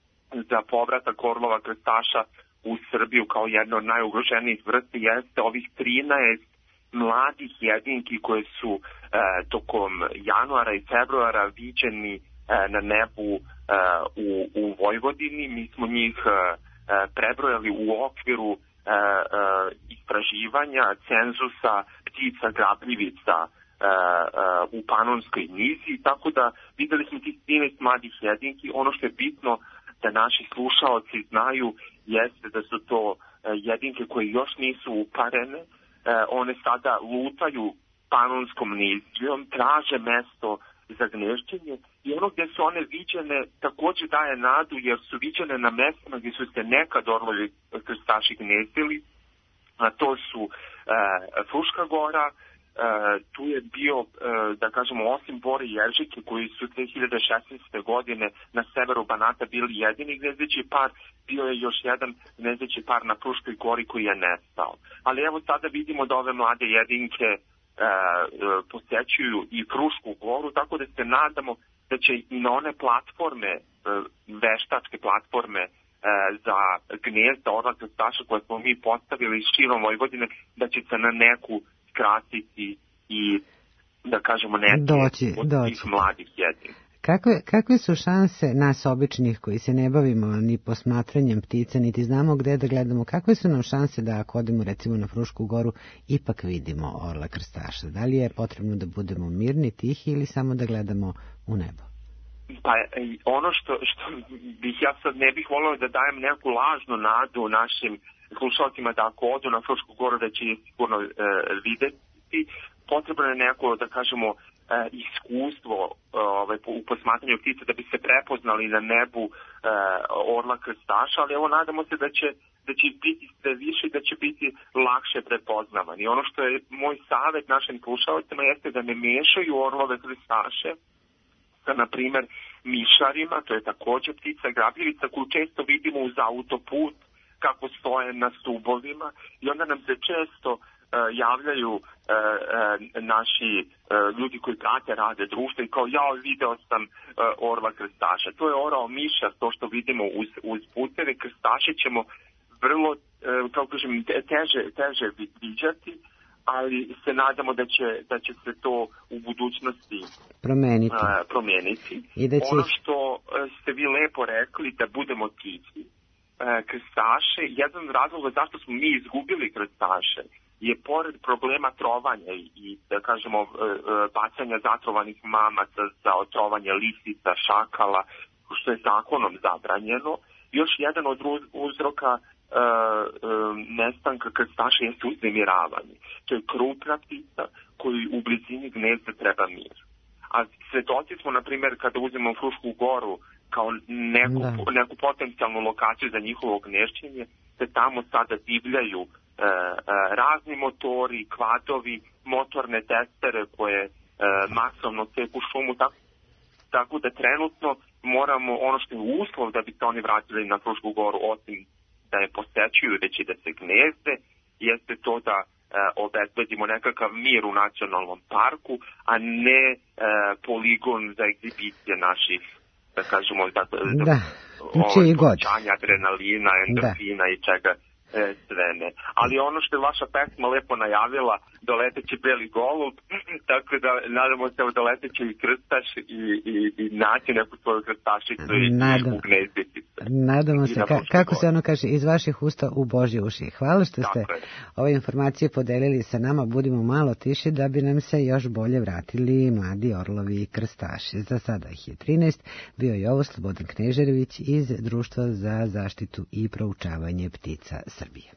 za povratak orlova krstaša u Srbiju kao jedno od najugroženijih vrsti jeste ovih trinaest mladih jedinki koje su e, tokom januara i februara viđeni e, na nebu e, u, u Vojvodini. Mi smo njih e, prebrojali u okviru e, e, istraživanja cenzusa ptica grabljivica e, e, u Panonskoj nizi, tako da videli smo tih trinaest mladih jedinki. Ono što je bitno da naši slušaoci znaju jeste da su to e, jedinke koje još nisu uparene. One sada lutaju Panonskom nizijom, traže mesto za gnešćenje i ono gdje su one viđene također daje nadu jer su viđene na mestima gdje su se nekad orlovi krstaši gnezdili, a to su e, Fruška gora, e, tu je bio, e, da kažemo, osim Bore i Jeržike koji su dve hiljade šesnaeste. godine na severu Banata bili jedini gnezdeći par, bio je još jedan gnezdeći par na Fruškoj gori koji je nestao. Ali evo sada vidimo da ove mlade jedinke e, e, posjećuju i Frušku goru, tako da se nadamo da će i na one platforme, e, veštačke platforme e, za gnezda orla krstaša koje smo mi postavili širom Vojvodine, da će se na neku skratiti i, da kažemo, neke doći, od doći. tih mladih jedinka. Kakve, kakve su šanse nas običnih koji se ne bavimo ni posmatranjem ptica, niti znamo gde da gledamo, kakve su nam šanse da ako odemo recimo na Frušku goru ipak vidimo orla krstaša? Da li je potrebno da budemo mirni, tihi ili samo da gledamo u nebo? Pa ono što, što bih ja sad ne bih volio da dajem neku lažnu nadu našim slušalcima da ako odu na Frušku goru da će je sigurno e, videti. Potrebno je neko, da kažemo, iskustvo ovaj, u posmatranju ptica da bi se prepoznali na nebu e, orla krstaša, ali evo nadamo se da će, da će biti sve više i da će biti lakše prepoznavan. I ono što je moj savjet našim slušalcima jeste da ne mešaju orlove krstaše sa, na primjer, mišarima, to je također ptica grabljivica koju često vidimo uz autoput kako stoje na stubovima i onda nam se često javljaju e, e, naši e, ljudi koji prate rade društva i kao ja video sam e, orla krstaša. To je orao miša, to što vidimo uz, uz puteve. Krstaše ćemo vrlo, e, kao kažem, teže, teže viđati, ali se nadamo da će, da će se to u budućnosti promeniti. E, promeniti. I da će... Ono što ste vi lepo rekli, da budemo tihi. E, krstaše, jedan od razloga zašto smo mi izgubili krstaše je pored problema trovanja i, da kažemo, bacanja zatrovanih mamaca za otrovanje lisica, šakala, što je zakonom zabranjeno, još jedan od uzroka e, e, nestanka krstaša je uznemiravanje. To je krupna ptica koji u blizini gnezda treba mir. A svedoci smo, na primjer, kada uzmemo Frušku goru kao neku, neku potencijalnu lokaciju za njihovo gnešćenje, se tamo sada divljaju E, e, razni motori, kvadovi, motorne testere koje e, masovno cepu šumu, tako, tako da trenutno moramo, ono što je uslov da bi se oni vratili na Frušku goru, osim da je posećuju već i da se gnezde, jeste to da e, obezbedimo nekakav mir u nacionalnom parku, a ne e, poligon za egzibicije naših, da kažemo, da, da. Ovo, povećanja adrenalina, endorfina da. i čega e, sve ne. Ali ono što je vaša pesma lepo najavila, doleteći beli golub, tako da nadamo se da doleteći i krstaš i, i, i naći neku svoju krstašicu i, Nadam. i ugnezditi se. Nadamo se, Ka, kako se ono kaže, iz vaših usta u Božje uši. Hvala što ste ove informacije podelili sa nama, budimo malo tiši da bi nam se još bolje vratili mladi orlovi i krstaši. Za sada ih je trinaest, bio je ovo Slobodan Knežerević iz Društva za zaštitu i proučavanje ptica Srbije.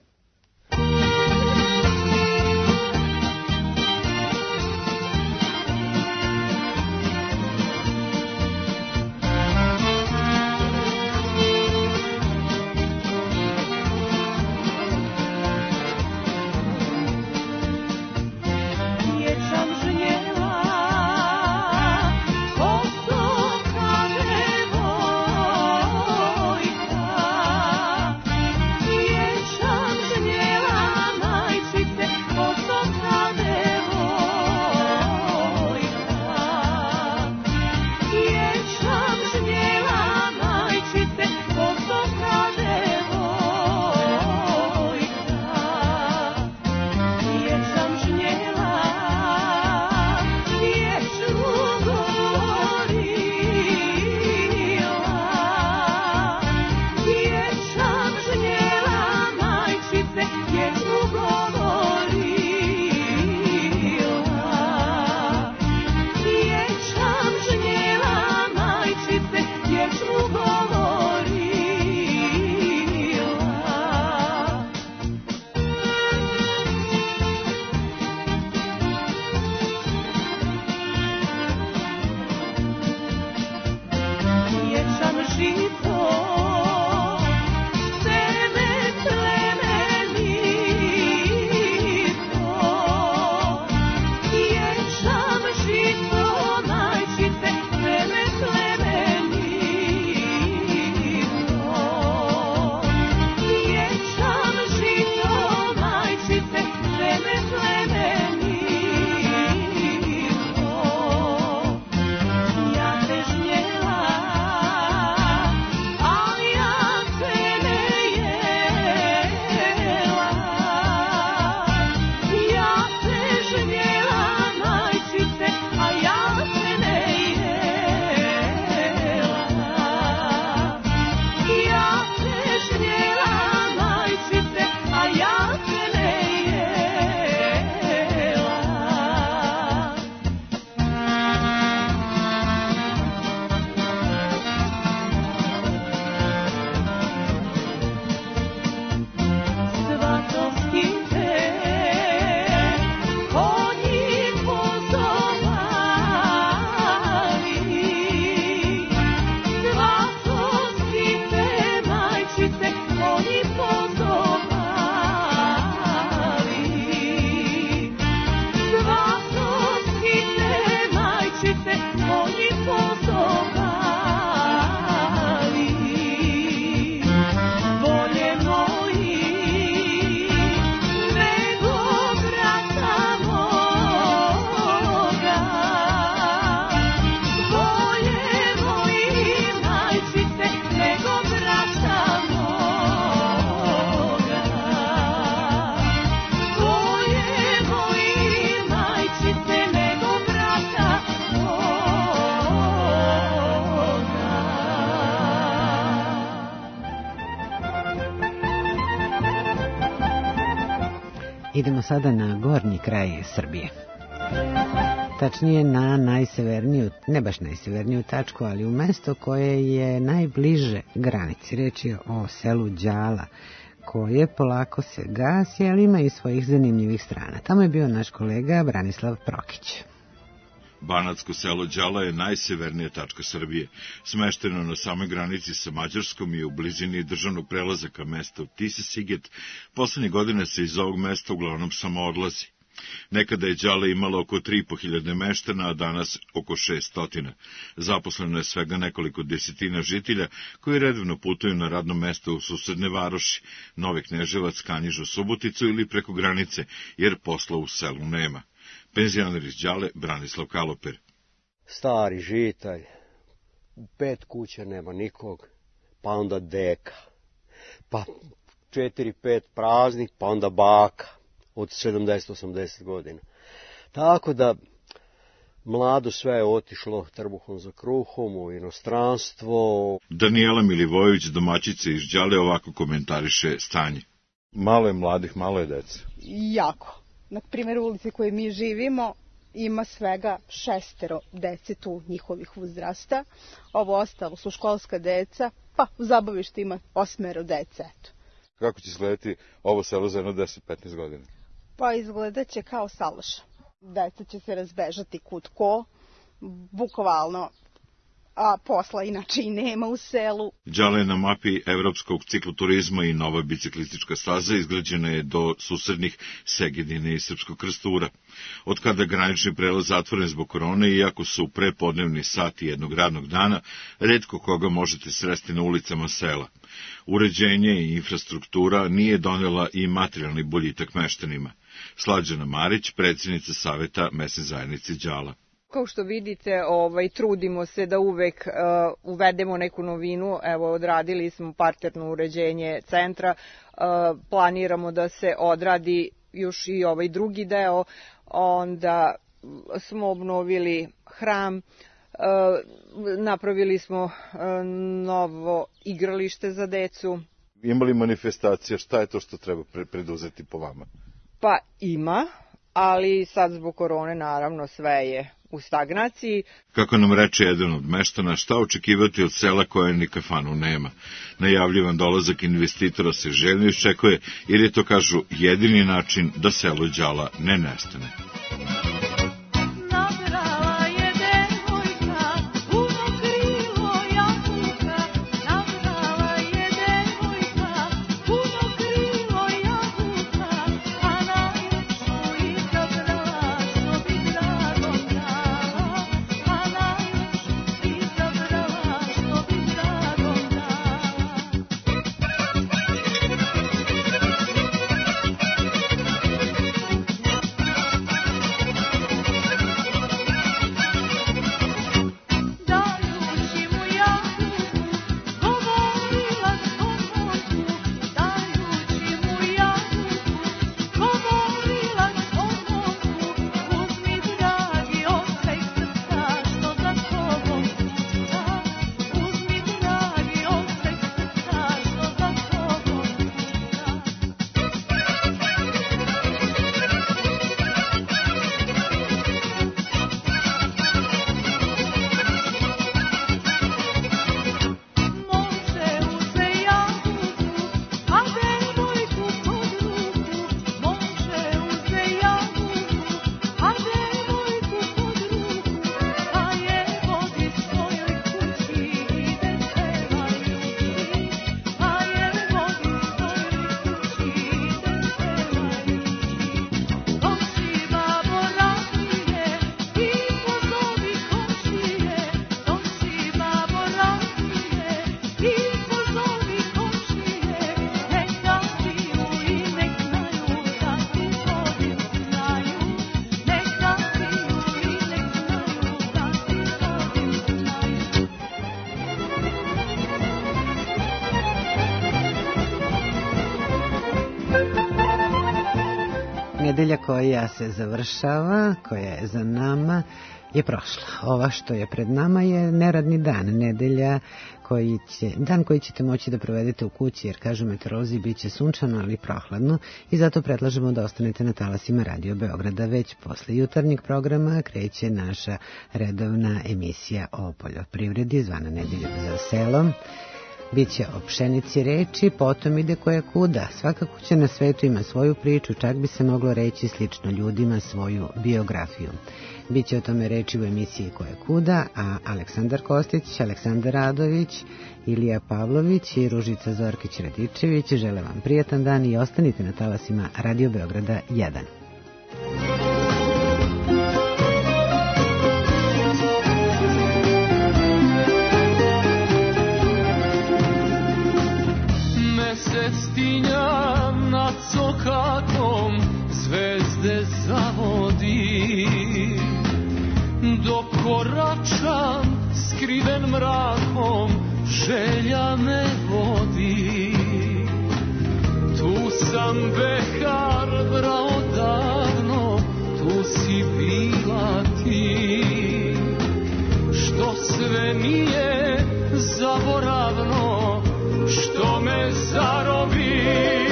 Idemo sada na gornji kraj Srbije. Tačnije na najseverniju, ne baš najseverniju tačku, ali u mesto koje je najbliže granici. Reč je o selu Đala, koje polako se gasi, ali ima i svojih zanimljivih strana. Tamo je bio naš kolega Branislav Prokić. Banatsko selo Đala je najsevernija tačka Srbije, smešteno na samoj granici sa Mađarskom i u blizini državnog prelaza ka mestu Tise Siget. Poslednje godine se iz ovog mesta uglavnom samo odlazi. Nekada je Đala imala oko tri i po hiljade meštana, a danas oko šeststotina. Zaposleno je svega nekoliko desetina žitelja koji redovno putuju na radno mesto u susedne varoši, Novi Kneževac, Kanjižu, Suboticu ili preko granice, jer posla u selu nema. Penzioner iz Đale, Branislav Kaloper. Stari žitalj, u pet kuća nema nikog, pa onda deka, pa četiri pet praznih, pa onda baka od sedamdeset osamdeset godina. Tako da mlado sve je otišlo trbuhom za kruhom u inostranstvo. Danijela Milivojević, domaćica iz Đale, ovako komentariše stanje. Malo je mladih, malo je dece. Jako. Na primjer, u ulici koje mi živimo ima svega šestero dece tu njihovih uzrasta. Ovo ostalo su školska deca, pa u zabavištu ima osmero dece, eto. Kako će izgledati ovo selo za jedno deset do petnaest godina? Pa izgledat će kao Saloš. Deca će se razbežati kud ko, bukvalno, a posla inače i nema u selu. Đale je na mapi evropskog cikloturizma i nova biciklistička staza izgrađena je do susednih Segedine i Srpskog Krstura. Od kada granični prelaz zatvoren zbog korone, iako su prepodnevni sati jednog radnog dana, retko koga možete sresti na ulicama sela. Uređenje i infrastruktura nije donela i materijalni boljitak meštanima. Slađana Marić, predsjednica Saveta mesne zajednice Đala. Kao što vidite, ovaj, trudimo se da uvek uh, uvedemo neku novinu. Evo, odradili smo parterno uređenje centra, uh, planiramo da se odradi još i ovaj drugi deo, onda smo obnovili hram, uh, napravili smo uh, novo igralište za decu. Imali manifestacija, šta je to što treba preduzeti po vama? Pa ima, ali sad zbog korone naravno sve je u stagnaciji. Kako nam reče jedan od meštana, šta očekivati od sela koje ni kafanu nema? Najavljivan dolazak investitora se željno iščekuje, jer je to, kažu, jedini način da selo Đala ne nestane. Nedelja koja se završava, koja je za nama, je prošla. Ova što je pred nama je neradni dan, nedelja koji će, dan koji ćete moći da provedete u kući, jer kažu meteorolozi bit će sunčano, ali prohladno, i zato predlažemo da ostanete na talasima Radio Beograda. Već posle jutarnjeg programa kreće naša redovna emisija o poljoprivredi, zvana Nedelja za selom. Biće o pšenici reči, potom ide koja kuda. Svaka kuća na svetu ima svoju priču, čak bi se moglo reći slično ljudima svoju biografiju. Biće o tome reči u emisiji Koja kuda, a Aleksandar Kostić, Aleksandar Radović, Ilija Pavlović i Ružica Zorkić-Radičević žele vam prijatan dan i ostanite na talasima Radio Beograda jedan. Mesectinja nad sokatom zvezde zavodi, dok koračam skriven mrakom želja me vodi. sam behar brao davno, tu si bila ti. Što sve nije zaboravno, što me zarobi.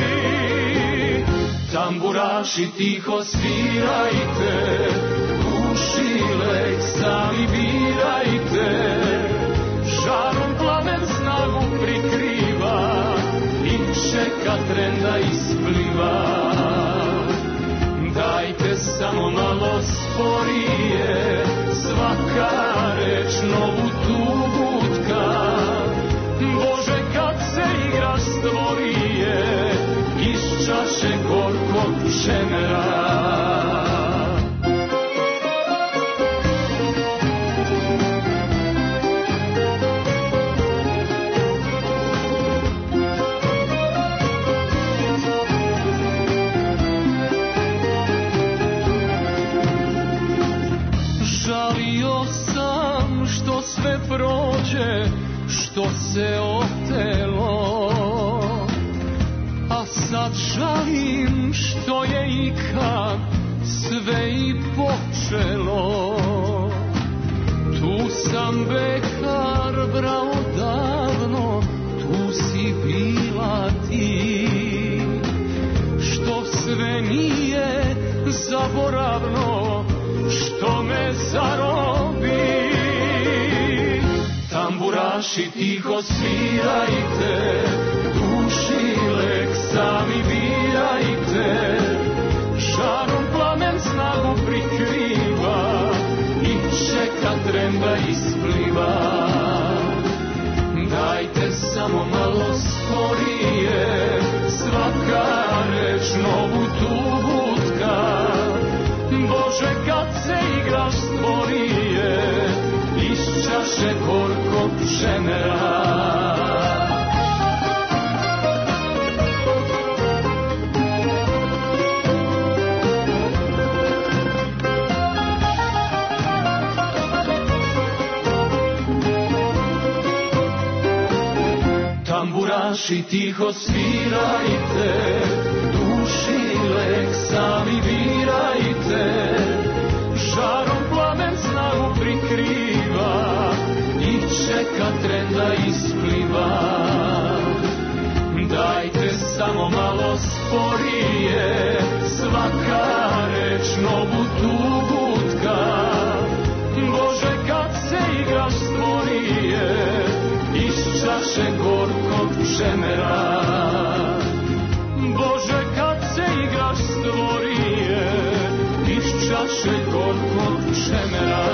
Tamburaši tiho svirajte, duši lek sami birajte. Žarom plamen snagu prikriva i čeka trenda ispliva. Dajte samo malo sporije, svaka reč novu tugutka. Bože, kad se igra stvorije, iz čaše gorkog šemera. Žalio sam što sve prođe, što se otelo, a sad žalim što je ikad sve i počelo. Tu sam behar brao davno, tu si bila ti. Što sve nije zaboravno, što me zarobi. Tamburaši tiho svirajte, duši lek sami birajte. Žarom plamen snagu prikriva i čeka trenda ispliva. Dajte samo malo sporije, svaka reč novu tugutka. Bože, kad se igraš stvorije, iz čaše gorkog šemera. Tamburaši tiho svirajte, duši lek sami birajte. Žarom plamen snagu prikriva i čeka trenda ispliva. Dajte samo malo sporije, svaka reč novu tugutka. Bože, kad se igraš stvorije, iz čaše gorkog šemera. Bože, kad se igraš stvorije, iz čaše gorkog šemera.